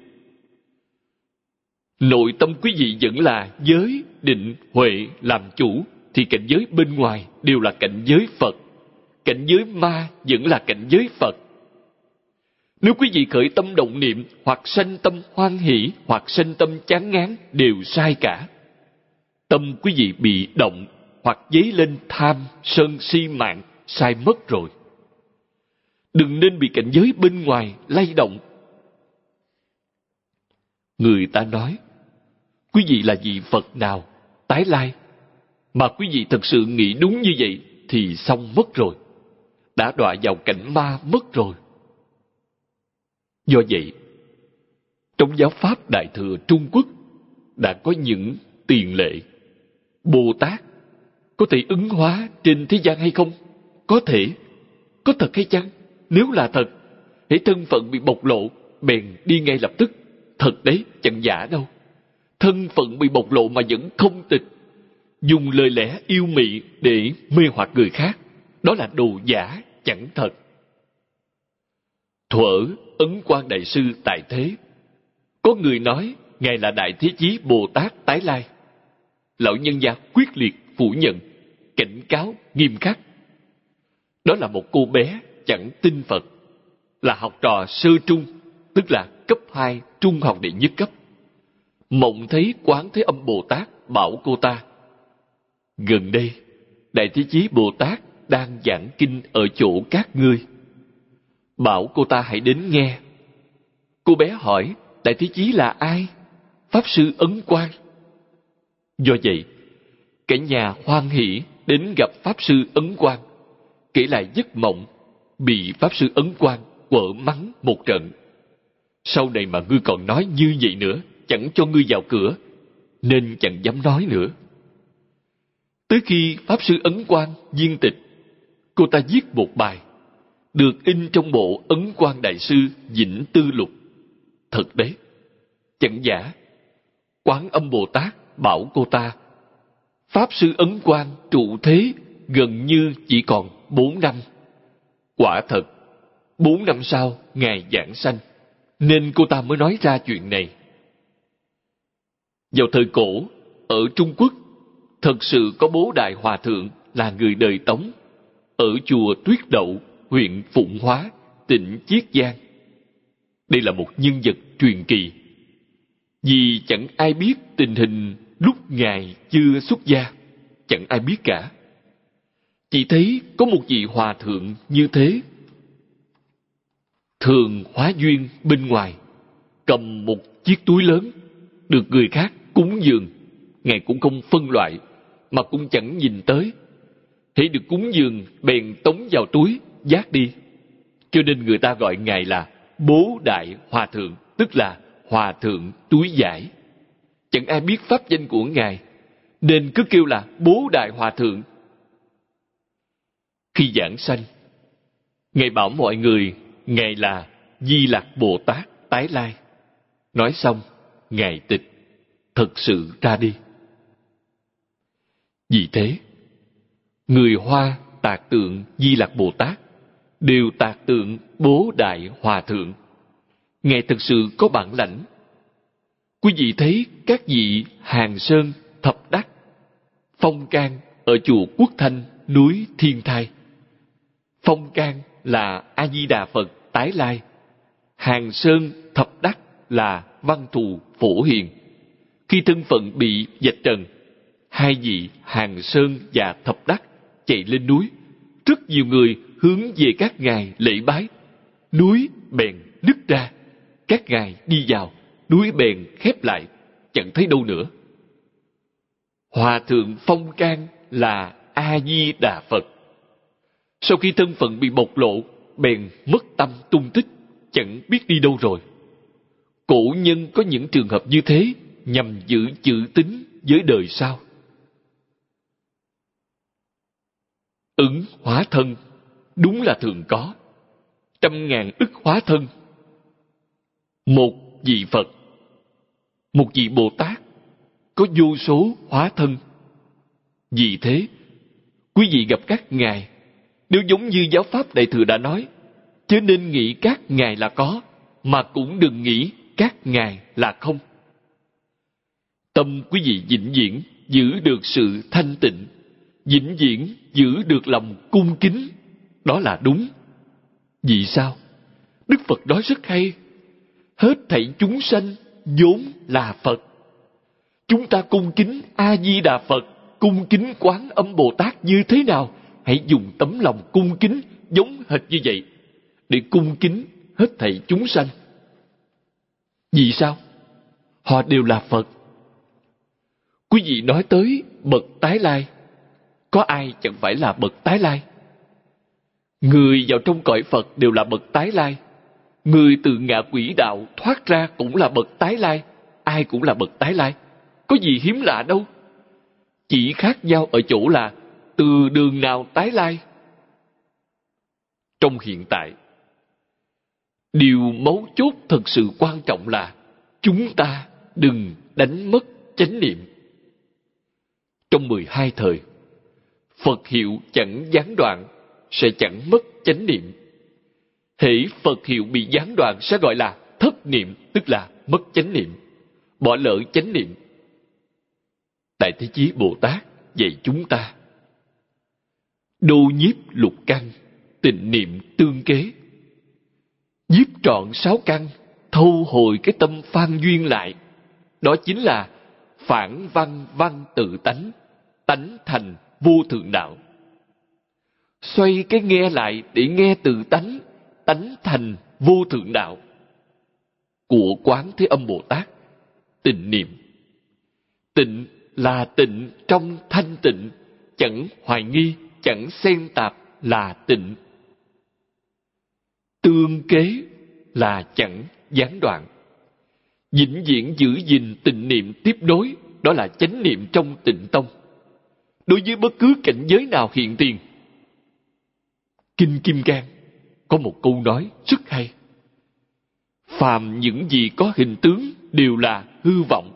Nội tâm quý vị vẫn là giới, định, huệ làm chủ, thì cảnh giới bên ngoài đều là cảnh giới Phật. Cảnh giới ma vẫn là cảnh giới Phật. Nếu quý vị khởi tâm động niệm, hoặc sanh tâm hoan hỷ, hoặc sanh tâm chán ngán, đều sai cả. Tâm quý vị bị động, hoặc dấy lên tham, sân, si mạng, sai mất rồi. Đừng nên bị cảnh giới bên ngoài lay động. Người ta nói, quý vị là vị Phật nào, tái lai, mà quý vị thật sự nghĩ đúng như vậy thì xong mất rồi. Đã đọa vào cảnh ma mất rồi. Do vậy, trong giáo pháp Đại Thừa Trung Quốc đã có những tiền lệ. Bồ Tát có thể ứng hóa trên thế gian hay không? Có thể. Có thật hay chăng? Nếu là thật, hễ thân phận bị bộc lộ, bèn đi ngay lập tức. Thật đấy, chẳng giả đâu. Thân phận bị bộc lộ mà vẫn không tịch, dùng lời lẽ yêu mị để mê hoặc người khác, đó là đồ giả, chẳng thật. Thuở Ấn Quang Đại Sư tại thế, có người nói Ngài là Đại Thế Chí Bồ Tát tái lai. Lão nhân gia quyết liệt phủ nhận, cảnh cáo nghiêm khắc. Đó là một cô bé chẳng tin Phật, là học trò sơ trung, tức là cấp 2 trung học đệ nhất cấp. Mộng thấy Quán Thế Âm Bồ Tát bảo cô ta: gần đây Đại Thế Chí Bồ Tát đang giảng kinh ở chỗ các ngươi, bảo cô ta hãy đến nghe. Cô bé hỏi Đại Thế Chí là ai? Pháp Sư Ấn Quang. Do vậy, cả nhà hoan hỉ đến gặp Pháp Sư Ấn Quang, kể lại giấc mộng, bị Pháp Sư Ấn Quang quở mắng một trận. Sau này mà ngươi còn nói như vậy nữa, chẳng cho ngươi vào cửa, nên chẳng dám nói nữa. Tới khi Pháp Sư Ấn Quang viên tịch, cô ta viết một bài, được in trong bộ Ấn Quang Đại Sư Vĩnh Tư Lục. Thật đấy, chẳng giả. Quán Âm Bồ Tát bảo cô ta, Pháp Sư Ấn Quang trụ thế gần như chỉ còn 4 năm. Quả thật, 4 năm sau Ngài giảng sanh, nên cô ta mới nói ra chuyện này. Vào thời cổ, ở Trung Quốc, thật sự có Bố Đại Hòa Thượng là người đời Tống, ở chùa Tuyết Đậu, huyện Phụng Hóa, tỉnh Chiết Giang. Đây là một nhân vật truyền kỳ, vì chẳng ai biết tình hình lúc Ngài chưa xuất gia, chẳng ai biết cả. Chỉ thấy có một vị hòa thượng như thế, thường hóa duyên bên ngoài, cầm một chiếc túi lớn, được người khác cúng dường. Ngài cũng không phân loại, mà cũng chẳng nhìn tới. Hễ được cúng dường, bèn tống vào túi, vác đi. Cho nên người ta gọi Ngài là Bố Đại Hòa Thượng, tức là Hòa Thượng túi vải. Chẳng ai biết pháp danh của Ngài, nên cứ kêu là Bố Đại Hòa Thượng. Khi giảng sanh, Ngài bảo mọi người Ngài là Di Lặc Bồ Tát tái lai. Nói xong, Ngài tịch, thật sự ra đi. Vì thế, người Hoa tạc tượng Di Lặc Bồ Tát đều tạc tượng Bố Đại Hòa Thượng. Ngài thực sự có bản lãnh. Quý vị thấy các vị Hàng Sơn, Thập Đắc, Phong Can ở chùa Quốc Thanh, núi Thiên Thai. Phong Can là A Di Đà Phật tái lai, Hàng Sơn, Thập Đắc là Văn Thù Phổ Hiền. Khi thân phận bị vạch trần, hai vị Hàng Sơn và Thập Đắc chạy lên núi. Rất nhiều người hướng về các ngài lễ bái. Núi bèn nứt ra, các ngài đi vào, núi bèn khép lại, chẳng thấy đâu nữa. Hòa thượng Phong Can là A Di Đà Phật. Sau khi thân phận bị bộc lộ, bèn mất tâm tung tích, chẳng biết đi đâu rồi. Cổ nhân có những trường hợp như thế nhằm giữ chữ tín với đời sau. Ứng hóa thân đúng là thường có, trăm ngàn ức hóa thân. Một vị Phật, một vị Bồ Tát có vô số hóa thân. Vì thế, quý vị gặp các ngài, nếu giống như giáo pháp Đại Thừa đã nói, chớ nên nghĩ các ngài là có, mà cũng đừng nghĩ các ngài là không. Tâm quý vị vĩnh viễn giữ được sự thanh tịnh, vĩnh viễn giữ được lòng cung kính, đó là đúng. Vì sao? Đức Phật nói rất hay: hết thảy chúng sanh vốn là Phật. Chúng ta cung kính A Di Đà Phật, cung kính Quán Âm Bồ Tát như thế nào? Hãy dùng tấm lòng cung kính giống hệt như vậy để cung kính hết thảy chúng sanh. Vì sao? Họ đều là Phật. Quý vị nói tới bậc tái lai, có ai chẳng phải là bậc tái lai? Người vào trong cõi Phật đều là bậc tái lai. Người từ ngạ quỷ đạo thoát ra cũng là bậc tái lai. Ai cũng là bậc tái lai, có gì hiếm lạ đâu. Chỉ khác nhau ở chỗ là từ đường nào tái lai. Trong hiện tại, điều mấu chốt thật sự quan trọng là chúng ta đừng đánh mất chánh niệm. Trong 12 thời, Phật hiệu chẳng gián đoạn sẽ chẳng mất chánh niệm. Hễ Phật hiệu bị gián đoạn sẽ gọi là thất niệm, tức là mất chánh niệm, bỏ lỡ chánh niệm. Đại Thế Chí Bồ Tát dạy chúng ta: đô nhiếp lục căn, tịnh niệm tương kế. Nhiếp trọn 6 căn, thâu hồi cái tâm phan duyên lại. Đó chính là phản văn văn tự tánh, tánh thành vô thượng đạo. Xoay cái nghe lại để nghe tự tánh, tánh thành vô thượng đạo của Quán Thế Âm Bồ Tát. Tịnh niệm, tịnh là tịnh trong thanh tịnh, chẳng hoài nghi, chẳng xen tạp là tịnh. Tương kế là chẳng gián đoạn, vĩnh viễn giữ gìn tịnh niệm tiếp nối, đó là chánh niệm trong Tịnh Tông. Đối với bất cứ cảnh giới nào hiện tiền, Kinh Kim Cang có một câu nói rất hay: phàm những gì có hình tướng đều là hư vọng,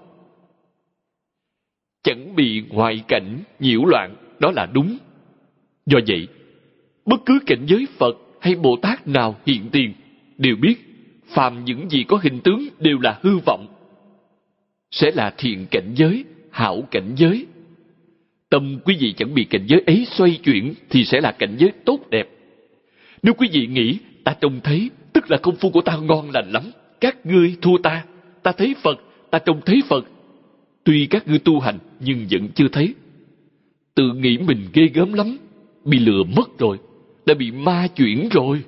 chẳng bị ngoại cảnh nhiễu loạn, đó là đúng. Do vậy, bất cứ cảnh giới Phật hay Bồ Tát nào hiện tiền đều biết phàm những gì có hình tướng đều là hư vọng. sẽ là thiện cảnh giới, hảo cảnh giới. Tâm quý vị chẳng bị cảnh giới ấy xoay chuyển thì sẽ là cảnh giới tốt đẹp. Nếu quý vị nghĩ ta trông thấy, tức là công phu của ta ngon lành lắm, các ngươi thua ta. Ta thấy Phật, ta trông thấy Phật. Tuy các ngươi tu hành nhưng vẫn chưa thấy. Tự nghĩ mình ghê gớm lắm, bị lừa mất rồi, đã bị ma chuyển rồi.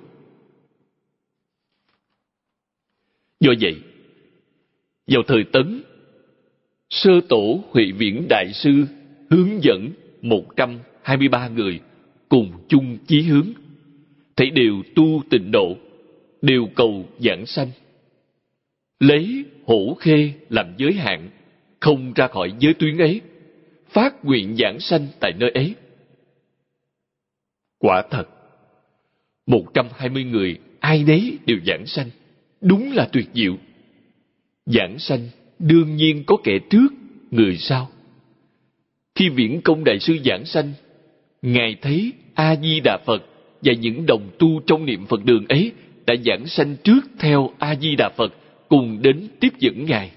Do vậy, vào thời Tấn, Sơ Tổ Huệ Viễn Đại Sư hướng dẫn 123 người cùng chung chí hướng, thảy đều tu tịnh độ, đều cầu giảng sanh. Lấy Hổ Khê làm giới hạn, không ra khỏi giới tuyến ấy, phát nguyện giảng sanh tại nơi ấy. Quả thật, 120 người ai nấy đều giảng sanh, đúng là tuyệt diệu. Giảng sanh đương nhiên có kẻ trước, người sau. Khi Viễn Công Đại Sư giảng sanh, Ngài thấy A-di-đà Phật và những đồng tu trong niệm Phật đường ấy đã giảng sanh trước theo A-di-đà Phật cùng đến tiếp dẫn Ngài.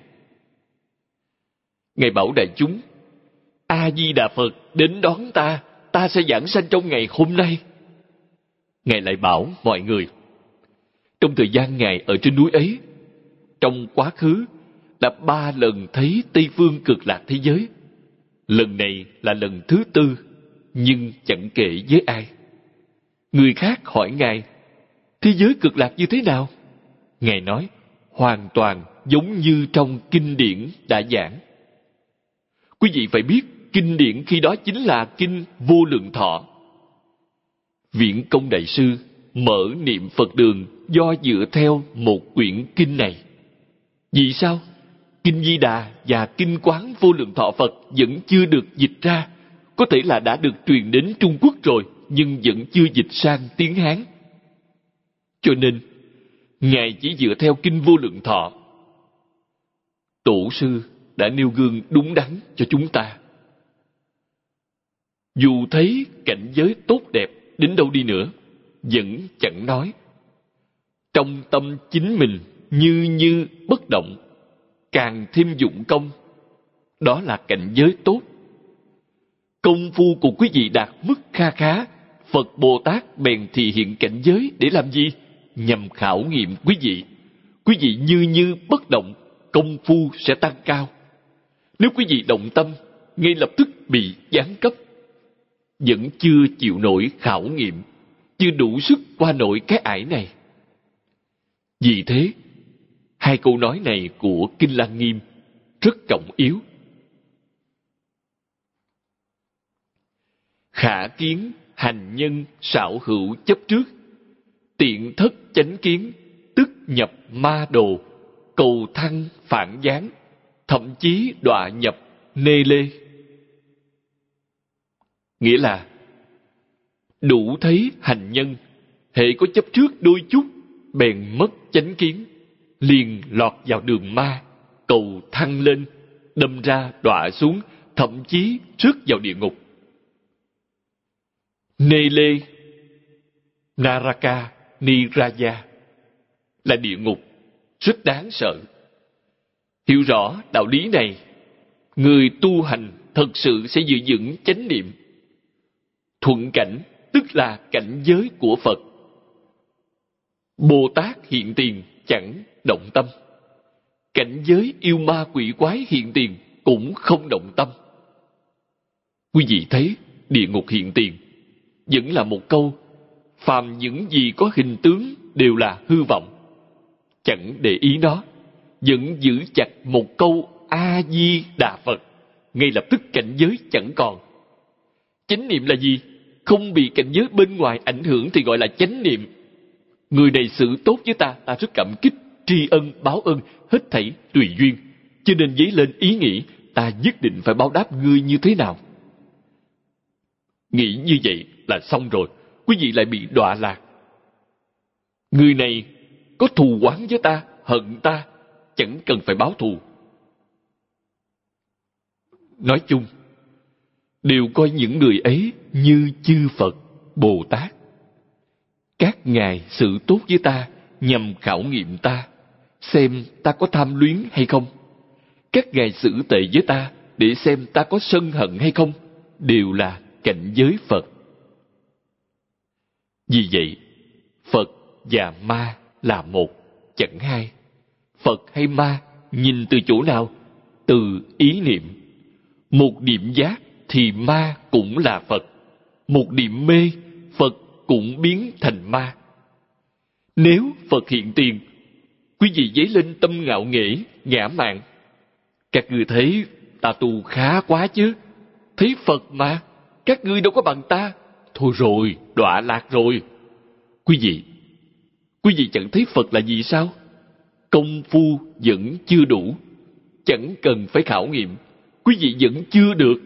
Ngài bảo đại chúng, A-di-đà Phật đến đón ta, ta sẽ giảng sanh trong ngày hôm nay. Ngài lại bảo mọi người, trong thời gian Ngài ở trên núi ấy, trong quá khứ đã 3 lần thấy Tây Phương Cực Lạc thế giới. Lần này là lần thứ 4, nhưng chẳng kể với ai. Người khác hỏi Ngài, thế giới cực lạc như thế nào? Ngài nói, hoàn toàn giống như trong kinh điển đã giảng. Quý vị phải biết, kinh điển khi đó chính là kinh Vô Lượng Thọ. Viễn Công Đại Sư mở niệm Phật đường do dựa theo một quyển kinh này. Vì sao? Kinh Di Đà và kinh Quán Vô Lượng Thọ Phật vẫn chưa được dịch ra. Có thể là đã được truyền đến Trung Quốc rồi, nhưng vẫn chưa dịch sang tiếng Hán. Cho nên, Ngài chỉ dựa theo kinh Vô Lượng Thọ. Tổ sư đã nêu gương đúng đắn cho chúng ta. Dù thấy cảnh giới tốt đẹp đến đâu đi nữa, vẫn chẳng nói. Trong tâm chính mình như bất động, càng thêm dụng công, đó là cảnh giới tốt. Công phu của quý vị đạt mức kha khá, Phật Bồ Tát bèn thị hiện cảnh giới để làm gì? Nhằm khảo nghiệm quý vị. Quý vị như bất động, công phu sẽ tăng cao. Nếu quý vị động tâm, ngay lập tức bị giáng cấp. Vẫn chưa chịu nổi khảo nghiệm, chưa đủ sức qua nổi cái ải này. Vì thế, 2 câu nói này của Kinh Lăng Nghiêm rất trọng yếu. Khả kiến hành nhân xảo hữu chấp trước, tiện thất chánh kiến, tức nhập ma đồ, cầu thăng phản gián, thậm chí đọa nhập nê lê. Nghĩa là, đủ thấy hành nhân, hễ có chấp trước đôi chút, bèn mất chánh kiến, liền lọt vào đường ma, cầu thăng lên, đâm ra đọa xuống, thậm chí rớt vào địa ngục. Nê lê, Naraka, Niraya là địa ngục, rất đáng sợ. Hiểu rõ đạo lý này, người tu hành thật sự sẽ giữ vững chánh niệm. Thuận cảnh tức là cảnh giới của Phật. Bồ Tát hiện tiền chẳng động tâm. Cảnh giới yêu ma quỷ quái hiện tiền cũng không động tâm. Quý vị thấy địa ngục hiện tiền vẫn là một câu, phàm những gì có hình tướng đều là hư vọng. Chẳng để ý nó, vẫn giữ chặt một câu A-di-đà Phật, ngay lập tức cảnh giới chẳng còn. Chánh niệm là gì? Không bị cảnh giới bên ngoài ảnh hưởng thì gọi là chánh niệm. Người này xử tốt với ta, ta rất cảm kích, tri ân, báo ân, hết thảy tùy duyên. Cho nên dấy lên ý nghĩ, ta nhất định phải báo đáp ngươi như thế nào. Nghĩ như vậy là xong rồi, quý vị lại bị đọa lạc. Người này có thù oán với ta, hận ta, chẳng cần phải báo thù. Nói chung, đều coi những người ấy như chư Phật, Bồ Tát. Các ngài xử tốt với ta nhằm khảo nghiệm ta, xem ta có tham luyến hay không. Các ngài xử tệ với ta để xem ta có sân hận hay không, đều là cảnh giới Phật. Vì vậy, Phật và ma là một, chẳng hai. Phật hay ma nhìn từ chỗ nào? Từ ý niệm. Một niệm giác thì ma cũng là Phật. Một niệm mê, Phật cũng biến thành ma. Nếu Phật hiện tiền, quý vị dấy lên tâm ngạo nghễ, ngã mạn. Các ngươi thấy ta tu khá quá chứ. Thấy Phật mà, các ngươi đâu có bằng ta. Thôi rồi, đọa lạc rồi. Quý vị chẳng thấy Phật là gì sao? Công phu vẫn chưa đủ. Chẳng cần phải khảo nghiệm, quý vị vẫn chưa được.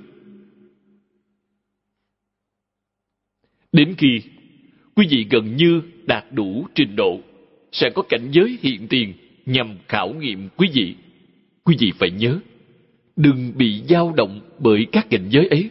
Đến khi quý vị gần như đạt đủ trình độ, sẽ có cảnh giới hiện tiền nhằm khảo nghiệm quý vị. Quý vị phải nhớ, đừng bị dao động bởi các cảnh giới ấy.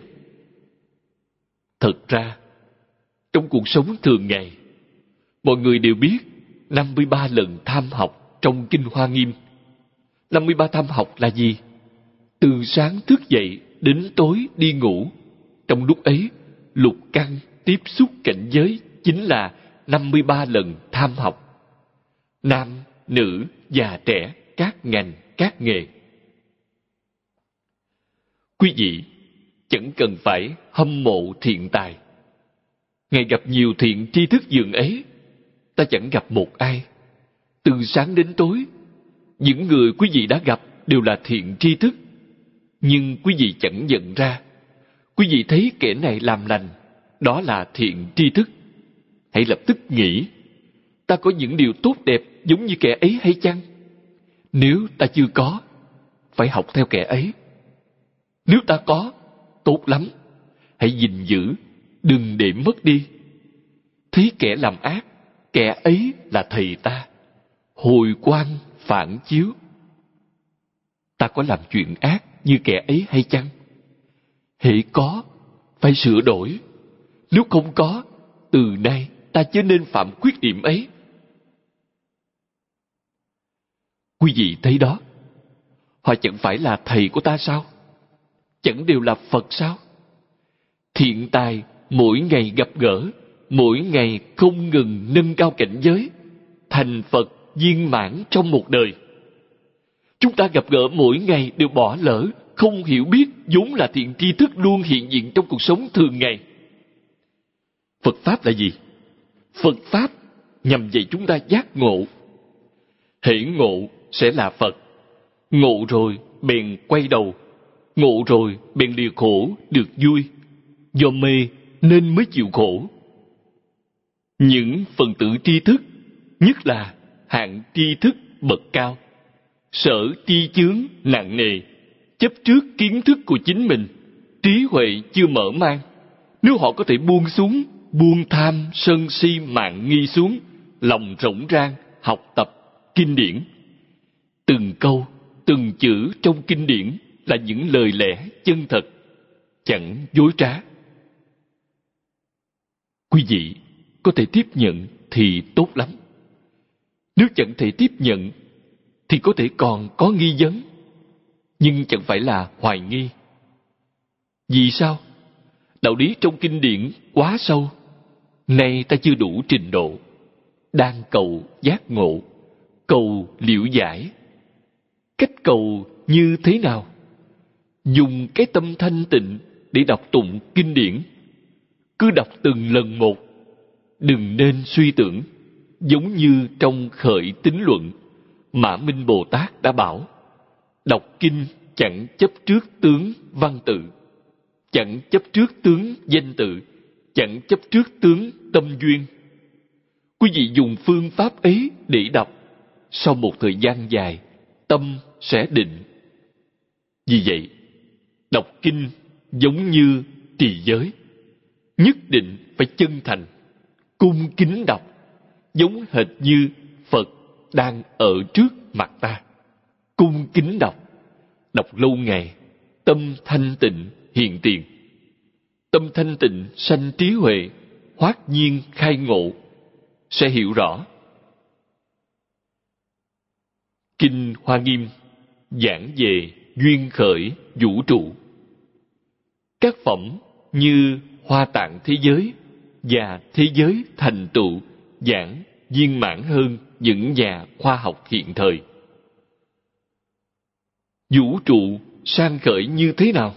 Thật ra, trong cuộc sống thường ngày, mọi người đều biết 53 lần tham học trong Kinh Hoa Nghiêm. 53 tham học là gì? Từ sáng thức dậy đến tối đi ngủ. Trong lúc ấy, lục căn tiếp xúc cảnh giới chính là 53 lần tham học. Nam, nữ, già trẻ, các ngành, các nghề. Quý vị chẳng cần phải hâm mộ thiện tài. Ngày gặp nhiều thiện tri thức dường ấy, ta chẳng gặp một ai. Từ sáng đến tối, những người quý vị đã gặp đều là thiện tri thức. Nhưng quý vị chẳng nhận ra. Quý vị thấy kẻ này làm lành, đó là thiện tri thức. Hãy lập tức nghĩ, ta có những điều tốt đẹp giống như kẻ ấy hay chăng? Nếu ta chưa có, phải học theo kẻ ấy. Nếu ta có, tốt lắm, hãy gìn giữ, đừng để mất đi. Thấy kẻ làm ác, kẻ ấy là thầy ta. Hồi quang phản chiếu. Ta có làm chuyện ác như kẻ ấy hay chăng? Hễ có, phải sửa đổi. Nếu không có, từ nay ta chớ nên phạm khuyết điểm ấy. Quý vị thấy đó, họ chẳng phải là thầy của ta sao? Chẳng đều là Phật sao? Thiện tài mỗi ngày gặp gỡ, mỗi ngày không ngừng nâng cao cảnh giới, thành Phật viên mãn trong một đời. Chúng ta gặp gỡ mỗi ngày đều bỏ lỡ, không hiểu biết vốn là thiện tri thức luôn hiện diện trong cuộc sống thường ngày. Phật Pháp là gì? Phật Pháp nhằm dạy chúng ta giác ngộ. Hễ ngộ sẽ là Phật. Ngộ rồi bèn quay đầu. Ngộ rồi bèn lìa khổ được vui. Do mê nên mới chịu khổ. Những phần tử tri thức, nhất là hạng tri thức bậc cao, sở tri chướng nặng nề, chấp trước kiến thức của chính mình, trí huệ chưa mở mang. Nếu họ có thể buông xuống, buông tham sân si mạn nghi xuống, lòng rỗng rang học tập kinh điển, từng câu từng chữ trong kinh điển là những lời lẽ chân thật, chẳng dối trá. Quý vị có thể tiếp nhận thì tốt lắm. Nếu chẳng thể tiếp nhận thì có thể còn có nghi vấn, nhưng chẳng phải là hoài nghi. Vì sao? Đạo lý trong kinh điển quá sâu, nay ta chưa đủ trình độ, đang cầu giác ngộ, cầu liễu giải. Cách cầu như thế nào? Dùng cái tâm thanh tịnh để đọc tụng kinh điển. Cứ đọc từng lần một, đừng nên suy tưởng. Giống như trong Khởi Tín Luận, Mã Minh Bồ Tát đã bảo, đọc kinh chẳng chấp trước tướng văn tự, chẳng chấp trước tướng danh tự, chẳng chấp trước tướng tâm duyên. Quý vị dùng phương pháp ấy để đọc, sau một thời gian dài, tâm sẽ định. Vì vậy, đọc kinh giống như trì giới, nhất định phải chân thành, cung kính đọc, giống hệt như Phật đang ở trước mặt ta. Cung kính đọc, đọc lâu ngày, tâm thanh tịnh hiện tiền. Tâm thanh tịnh sanh trí huệ, hoát nhiên khai ngộ, sẽ hiểu rõ. Kinh Hoa Nghiêm giảng về duyên khởi vũ trụ. Các phẩm như Hoa Tạng thế giới và thế giới thành tựu giảng viên mãn hơn những nhà khoa học hiện thời. Vũ trụ sang khởi như thế nào?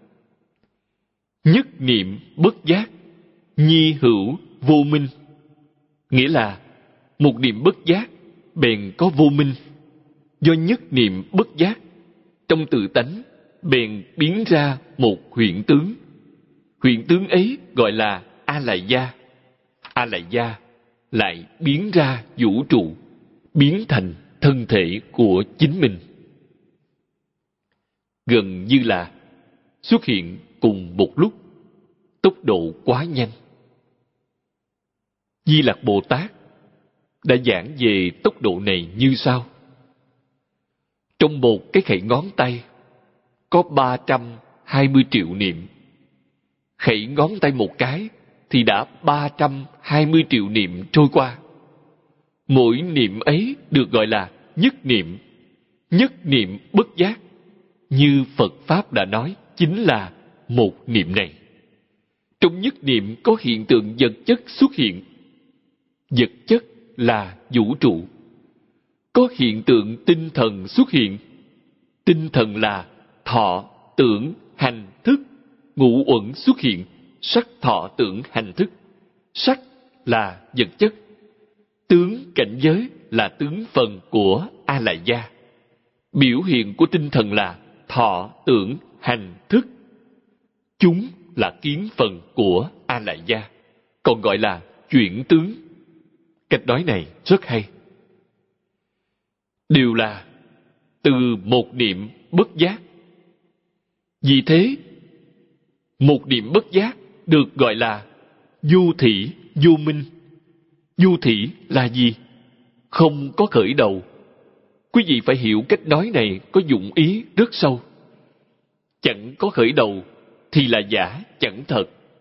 Nhất niệm bất giác, nhi hữu vô minh. Nghĩa là một niệm bất giác bèn có vô minh. Do nhất niệm bất giác, trong tự tánh bèn biến ra một hiện tướng. Hiện tướng ấy gọi là A Lại Gia. A Lại Gia lại biến ra vũ trụ, biến thành thân thể của chính mình. Gần như là xuất hiện cùng một lúc, tốc độ quá nhanh. Di Lặc Bồ Tát đã giảng về tốc độ này như sau. Trong một cái khẩy ngón tay có 320 triệu niệm. Khẩy ngón tay một cái thì đã 320 triệu niệm trôi qua. Mỗi niệm ấy được gọi là nhất niệm. Nhất niệm bất giác, như Phật Pháp đã nói, chính là một niệm này. Trong nhất niệm có hiện tượng vật chất xuất hiện. Vật chất là vũ trụ. Có hiện tượng tinh thần xuất hiện. Tinh thần là thọ, tưởng, hành, thức. Ngũ uẩn xuất hiện. Sắc, thọ, tưởng, hành, thức. Sắc là vật chất. Tướng, cảnh giới là tướng phần của A Lại Gia. Biểu hiện của tinh thần là thọ, tưởng, hành, thức. Chúng là kiến phần của A Lại Gia, còn gọi là chuyển tướng. Cách nói này rất hay. Đều là từ một niệm bất giác. Vì thế, một niệm bất giác được gọi là vô thỉ vô minh. Vô thỉ là gì? Không có khởi đầu. Quý vị phải hiểu cách nói này có dụng ý rất sâu. Chẳng có khởi đầu thì là giả, chẳng thật.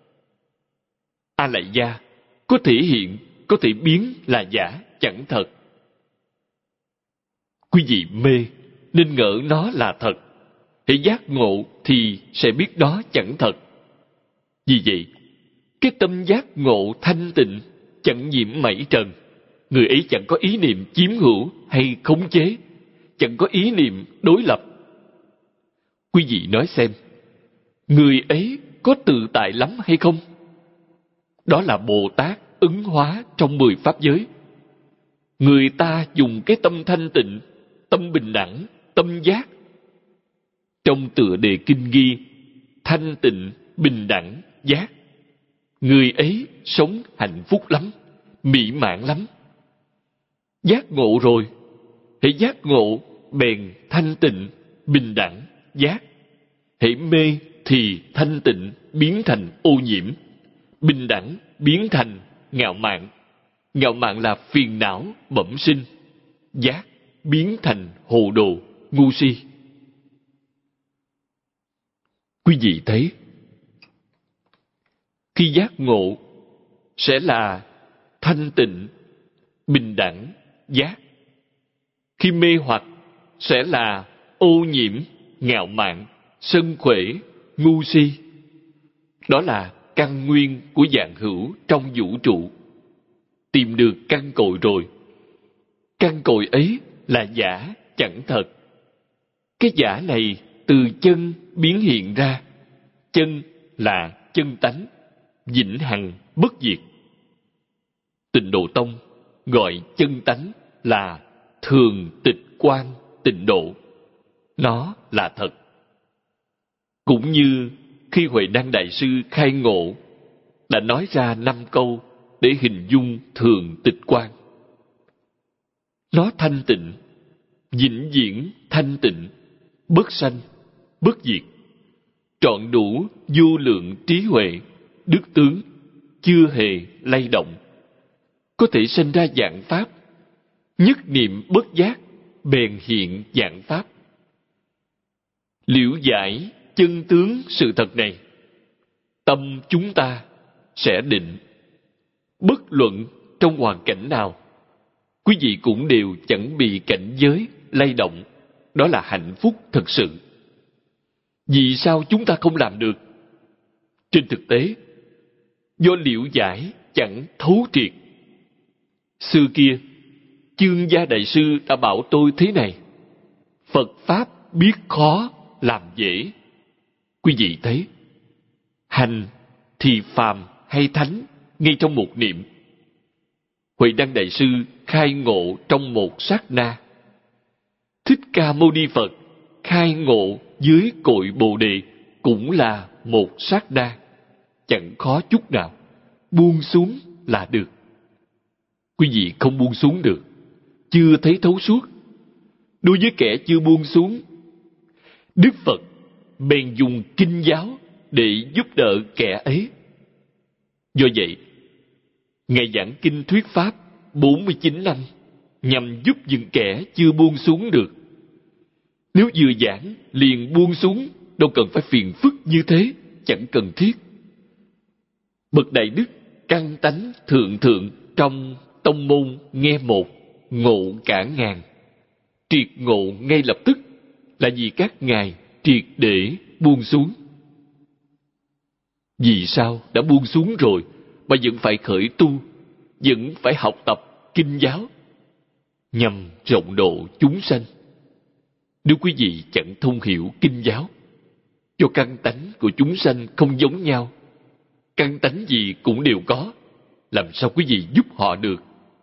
A Lại Gia có thể hiện, có thể biến là giả, chẳng thật. Quý vị mê nên ngỡ nó là thật. Hễ giác ngộ thì sẽ biết đó chẳng thật. Vì vậy, cái tâm giác ngộ thanh tịnh, chẳng nhiễm mảy trần. Người ấy chẳng có ý niệm chiếm hữu hay khống chế, chẳng có ý niệm đối lập. Quý vị nói xem, người ấy có tự tại lắm hay không? Đó là Bồ Tát ứng hóa trong 10 pháp giới. Người ta dùng cái tâm thanh tịnh, tâm bình đẳng, tâm giác. Trong tựa đề kinh ghi, thanh tịnh, bình đẳng, giác. Người ấy sống hạnh phúc lắm, mỹ mãn lắm. Giác ngộ rồi, hễ giác ngộ bèn thanh tịnh, bình đẳng, giác. Hễ mê thì thanh tịnh biến thành ô nhiễm, bình đẳng biến thành ngạo mạn. Ngạo mạn là phiền não bẩm sinh. Giác biến thành hồ đồ, ngu si. Quý vị thấy, khi giác ngộ sẽ là thanh tịnh, bình đẳng, giác. Khi mê hoặc sẽ là ô nhiễm, ngạo mạn, sân khỏe, ngu si. Đó là căn nguyên của vạn hữu trong vũ trụ. Tìm được căn cội rồi. Căn cội ấy là giả, chẳng thật. Cái giả này từ chân biến hiện ra. Chân là chân tánh, vĩnh hằng bất diệt. Tịnh Độ Tông gọi chân tánh là thường tịch quan tịnh độ. Nó là thật. Cũng như khi Huệ Năng Đại Sư khai ngộ đã nói ra 5 câu để hình dung thường tịch quan. Nó thanh tịnh, vĩnh viễn thanh tịnh, bất sanh, bất diệt, trọn đủ vô lượng trí huệ, đức tướng, chưa hề lay động. Có thể sinh ra vạn pháp, nhất niệm bất giác, bèn hiện vạn pháp. Liễu giải chân tướng sự thật này, tâm chúng ta sẽ định. Bất luận trong hoàn cảnh nào, quý vị cũng đều chẳng bị cảnh giới lay động. Đó là hạnh phúc thực sự. Vì sao chúng ta không làm được? Trên thực tế, do liễu giải chẳng thấu triệt. Xưa kia, Chương Gia Đại Sư đã bảo tôi thế này: Phật Pháp biết khó, làm dễ. Quý vị thấy, hành thì phàm hay thánh ngay trong một niệm. Huệ Đăng Đại Sư khai ngộ trong một sát na. Thích Ca Mâu Ni Phật khai ngộ dưới cội Bồ Đề cũng là một sát na, chẳng khó chút nào. Buông xuống là được. Quý vị không buông xuống được, chưa thấy thấu suốt. Đối với kẻ chưa buông xuống, Đức Phật bèn dùng kinh giáo để giúp đỡ kẻ ấy. Do vậy, Ngài giảng kinh thuyết pháp 49 năm nhằm giúp những kẻ chưa buông xuống được. Nếu vừa giảng liền buông xuống, đâu cần phải phiền phức như thế, chẳng cần thiết. Bậc Đại Đức căn tánh thượng thượng trong tông môn nghe một, ngộ cả ngàn. Triệt ngộ ngay lập tức là vì các ngài triệt để buông xuống. Vì sao đã buông xuống rồi mà vẫn phải khởi tu, vẫn phải học tập kinh giáo nhằm rộng độ chúng sanh? Nếu quý vị chẳng thông hiểu kinh giáo, do căn tánh của chúng sanh không giống nhau, căn tánh gì cũng đều có, làm sao quý vị giúp họ được?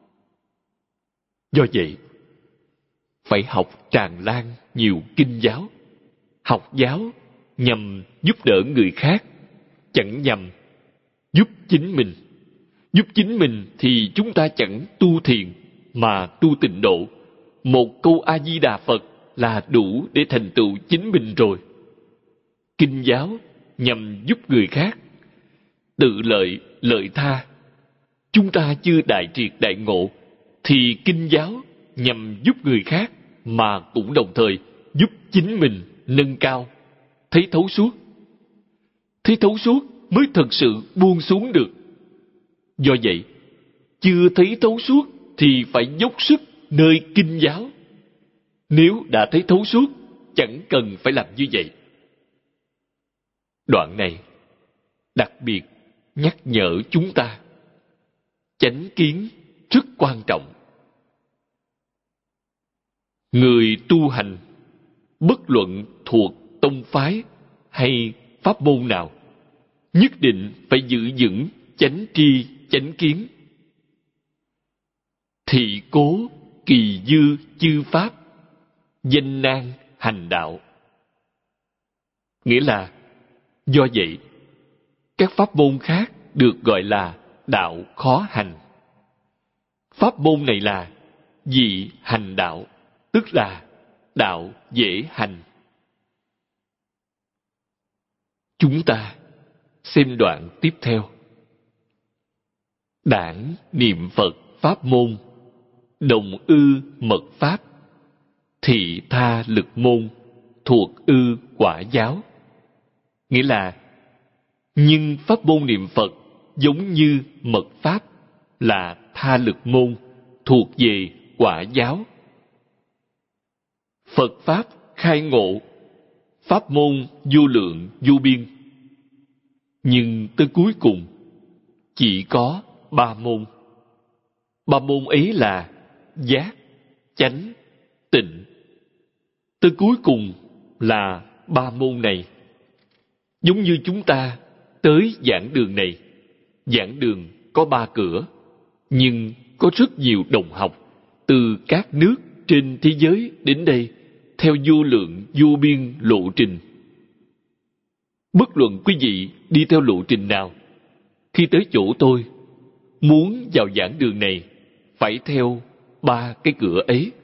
Do vậy, phải học tràn lan nhiều kinh giáo. Học giáo nhằm giúp đỡ người khác, chẳng nhằm giúp chính mình. Giúp chính mình thì chúng ta chẳng tu thiền mà tu tịnh độ. Một câu A-di-đà Phật là đủ để thành tựu chính mình rồi. Kinh giáo nhằm giúp người khác, tự lợi, lợi tha. Chúng ta chưa đại triệt đại ngộ, thì kinh giáo nhằm giúp người khác mà cũng đồng thời giúp chính mình nâng cao, thấy thấu suốt. Thấy thấu suốt mới thật sự buông xuống được. Do vậy, chưa thấy thấu suốt thì phải dốc sức nơi kinh giáo. Nếu đã thấy thấu suốt, chẳng cần phải làm như vậy. Đoạn này đặc biệt nhắc nhở chúng ta, chánh kiến rất quan trọng. Người tu hành, bất luận thuộc tông phái hay pháp môn nào, nhất định phải giữ vững chánh tri chánh kiến. Thị cố kỳ dư chư pháp, danh nan hành đạo. Nghĩa là, do vậy, các pháp môn khác được gọi là đạo khó hành. Pháp môn này là dị hành đạo, tức là đạo dễ hành. Chúng ta xem đoạn tiếp theo. Đảng niệm Phật pháp môn, đồng ư mật pháp, thị tha lực môn, thuộc ư quả giáo. Nghĩa là, nhưng pháp môn niệm Phật giống như mật pháp, là tha lực môn, thuộc về quả giáo. Phật pháp khai ngộ, pháp môn vô lượng vô biên. Nhưng tới cuối cùng chỉ có 3 môn. 3 môn ấy là giác, chánh, tịnh. Tới cuối cùng là 3 môn này. Giống như chúng ta tới giảng đường này, giảng đường có 3 cửa, nhưng có rất nhiều đồng học từ các nước trên thế giới đến đây theo vô lượng vô biên lộ trình. Bất luận quý vị đi theo lộ trình nào, khi tới chỗ tôi, muốn vào giảng đường này, phải theo 3 cái cửa ấy.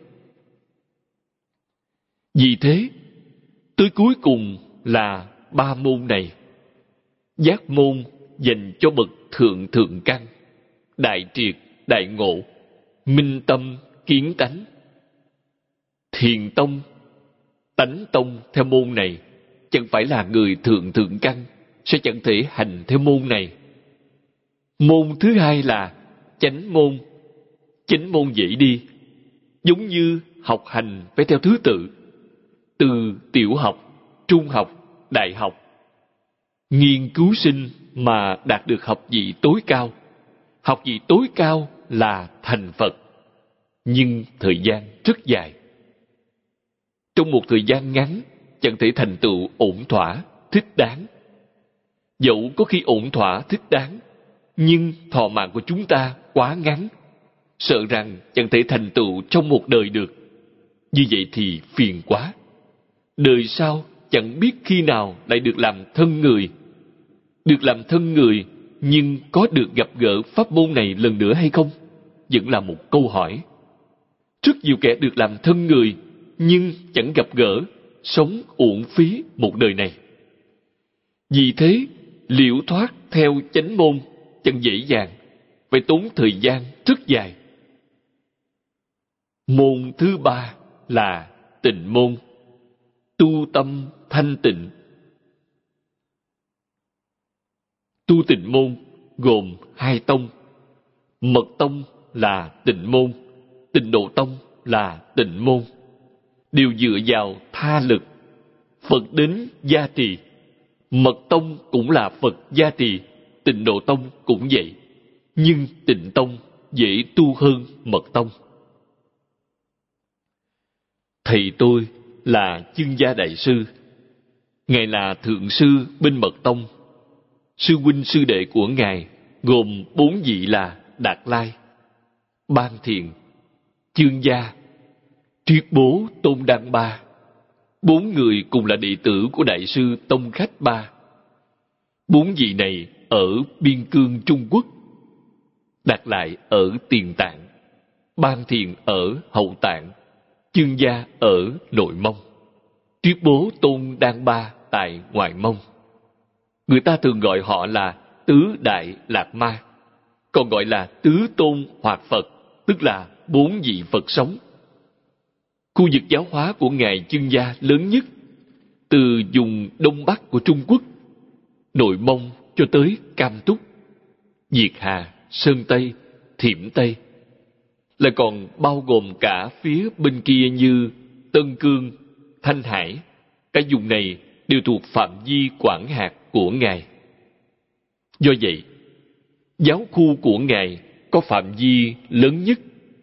Vì thế, tới cuối cùng là 3 môn này. Giác môn dành cho bậc thượng thượng căn, đại triệt, đại ngộ, minh tâm, kiến tánh. Thiền tông, tánh tông theo môn này, chẳng phải là người thượng thượng căn, sẽ chẳng thể hành theo môn này. Môn thứ hai là chánh môn. Chánh môn dễ đi, giống như học hành phải theo thứ tự. Từ tiểu học, trung học, đại học. Nghiên cứu sinh mà đạt được học vị tối cao. Học vị tối cao là thành Phật. Nhưng thời gian rất dài. Trong một thời gian ngắn, chẳng thể thành tựu ổn thỏa, thích đáng. Dẫu có khi ổn thỏa, thích đáng, nhưng thọ mạng của chúng ta quá ngắn, sợ rằng chẳng thể thành tựu trong một đời được. Như vậy thì phiền quá. Đời sau chẳng biết khi nào lại được làm thân người. Được làm thân người, nhưng có được gặp gỡ pháp môn này lần nữa hay không? Vẫn là một câu hỏi. Rất nhiều kẻ được làm thân người, nhưng chẳng gặp gỡ, sống uổng phí một đời này. Vì thế, liễu thoát theo chánh môn chẳng dễ dàng, phải tốn thời gian rất dài. Môn thứ ba là tịnh môn, tu tâm thanh tịnh. Tu tịnh môn gồm hai tông. Mật tông là tịnh môn, Tịnh Độ tông là tịnh môn. Đều dựa vào tha lực. Phật đến gia trì. Mật tông cũng là Phật gia trì, Tịnh Độ tông cũng vậy. Nhưng tịnh tông dễ tu hơn mật tông. Thầy tôi là Chương Gia Đại Sư. Ngài là thượng sư bên mật tông. Sư huynh sư đệ của Ngài gồm 4 vị là Đạt Lai, Ban Thiện, Chương Gia, Triết Bố Tôn Đăng Ba. 4 người cùng là đệ tử của Đại sư Tông Khách Ba. 4 vị này ở biên cương Trung Quốc. Đạt Lại ở Tiền Tạng, Ban Thiện ở Hậu Tạng, Chương Gia ở Nội Mông, Triết Bố Tôn Đăng Ba tại Ngoại Mông. Người ta thường gọi họ là Tứ Đại Lạc Ma, còn gọi là Tứ Tôn Hoạt Phật, tức là 4 vị Phật sống. Khu vực giáo hóa của Ngài Chương Gia lớn nhất, từ vùng Đông Bắc của Trung Quốc, Nội Mông cho tới Cam Túc, Việt Hà, Sơn Tây, Thiểm Tây, lại còn bao gồm cả phía bên kia như Tân Cương, Thanh Hải. Cả vùng này đều thuộc phạm vi quản hạt của Ngài. Do vậy, giáo khu của Ngài có phạm vi lớn nhất.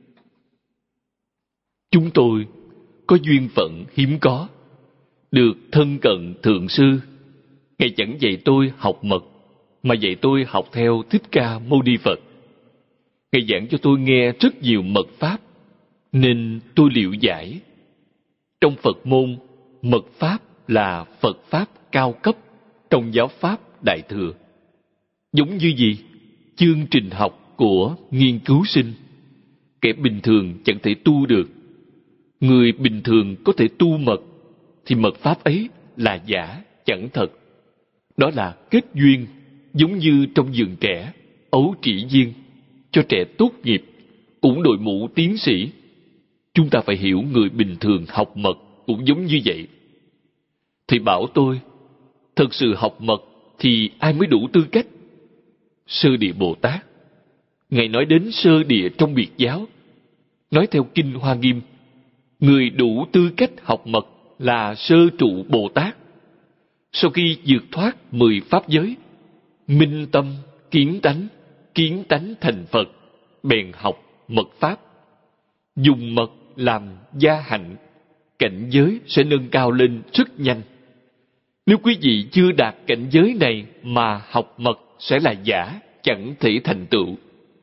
Chúng tôi có duyên phận hiếm có, được thân cận thượng sư. Ngài chẳng dạy tôi học mật, mà dạy tôi học theo Thích Ca Mâu Ni Phật. Ngài giảng cho tôi nghe rất nhiều mật pháp, nên tôi liệu giải. Trong Phật môn, mật pháp là Phật pháp cao cấp trong giáo pháp Đại Thừa. Giống như gì? Chương trình học của nghiên cứu sinh. Kẻ bình thường chẳng thể tu được. Người bình thường có thể tu mật, thì mật pháp ấy là giả, chẳng thật. Đó là kết duyên, giống như trong vườn trẻ, ấu trĩ viên, cho trẻ tốt nghiệp, cũng đội mũ tiến sĩ. Chúng ta phải hiểu người bình thường học mật cũng giống như vậy. Thì bảo tôi, thật sự học mật thì ai mới đủ tư cách? Sơ Địa Bồ Tát. Ngài nói đến sơ địa trong biệt giáo. Nói theo Kinh Hoa Nghiêm, người đủ tư cách học mật là Sơ Trụ Bồ Tát. Sau khi vượt thoát 10 pháp giới, minh tâm, kiến tánh thành Phật, bèn học mật pháp. Dùng mật làm gia hạnh, cảnh giới sẽ nâng cao lên rất nhanh. Nếu quý vị chưa đạt cảnh giới này mà học mật sẽ là giả, chẳng thể thành tựu.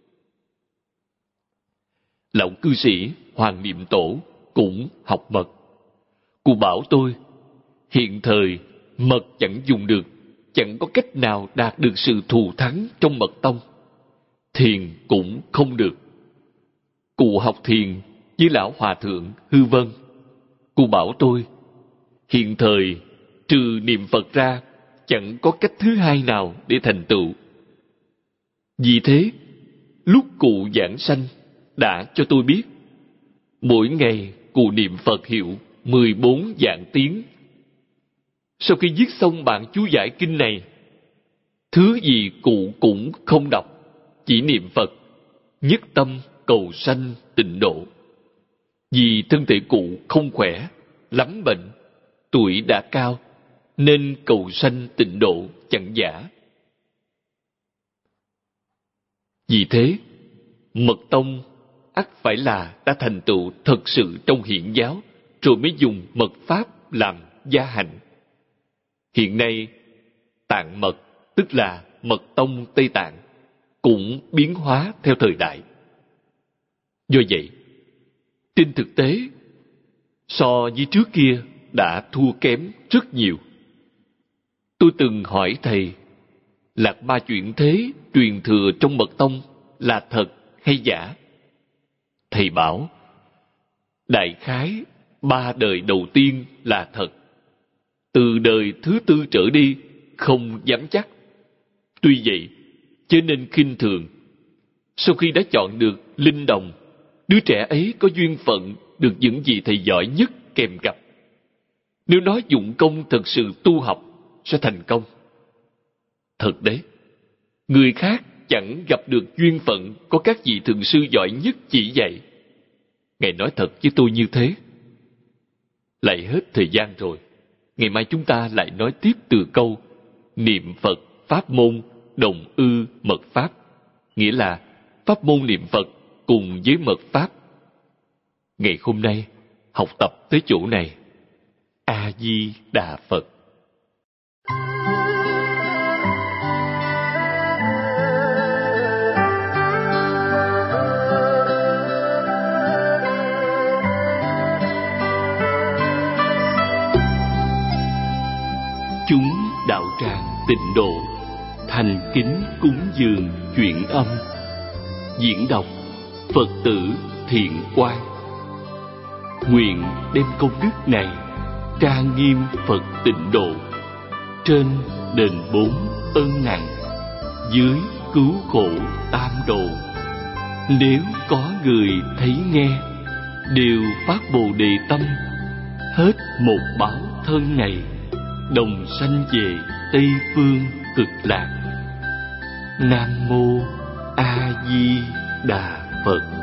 Lão cư sĩ Hoàng Niệm Tổ cũng học mật. Cụ bảo tôi, hiện thời mật chẳng dùng được, chẳng có cách nào đạt được sự thù thắng trong mật tông. Thiền cũng không được. Cụ học thiền với lão hòa thượng Hư Vân. Cụ bảo tôi, hiện thời trừ niệm Phật ra, chẳng có cách thứ hai nào để thành tựu. Vì thế, lúc cụ giảng sanh đã cho tôi biết, mỗi ngày cụ niệm Phật hiệu 14 vạn tiếng. Sau khi viết xong bản chú giải kinh này, thứ gì cụ cũng không đọc, chỉ niệm Phật, nhất tâm cầu sanh tịnh độ. Vì thân thể cụ không khỏe, lắm bệnh, tuổi đã cao, nên cầu sanh tịnh độ chẳng giả. Vì thế, mật tông ắt phải là đã thành tựu thật sự trong hiển giáo, rồi mới dùng mật pháp làm gia hạnh. Hiện nay, Tạng mật, tức là mật tông Tây Tạng, cũng biến hóa theo thời đại. Do vậy, trên thực tế, so với trước kia đã thua kém rất nhiều. Tôi từng hỏi thầy, Lạc Ma chuyển thế truyền thừa trong mật tông là thật hay giả? Thầy bảo, đại khái 3 đời đầu tiên là thật. Từ đời thứ 4 trở đi không dám chắc. Tuy vậy, chớ nên khinh thường. Sau khi đã chọn được linh đồng, đứa trẻ ấy có duyên phận được những gì thầy giỏi nhất kèm cặp. Nếu nó dụng công thật sự tu học, sẽ thành công. Thật đấy, người khác chẳng gặp được duyên phận có các vị thượng sư giỏi nhất chỉ dạy. Ngài nói thật với tôi như thế. Lại hết thời gian rồi. Ngày mai chúng ta lại nói tiếp từ câu niệm Phật pháp môn đồng ư mật pháp, nghĩa là pháp môn niệm Phật cùng với mật pháp. Ngày hôm nay học tập tới chỗ này. A Di Đà Phật. Chúng đạo tràng tịnh độ thành kính cúng dường chuyển âm. Diễn đọc Phật tử Thiện Quang. Nguyện đem công đức này trang nghiêm Phật tịnh độ, trên đền 4 ân nặng, dưới cứu khổ tam độ. Nếu có người thấy nghe, đều phát Bồ Đề tâm, hết một báo thân này, đồng sanh về Tây Phương Cực Lạc. Nam Mô A Di Đà Phật.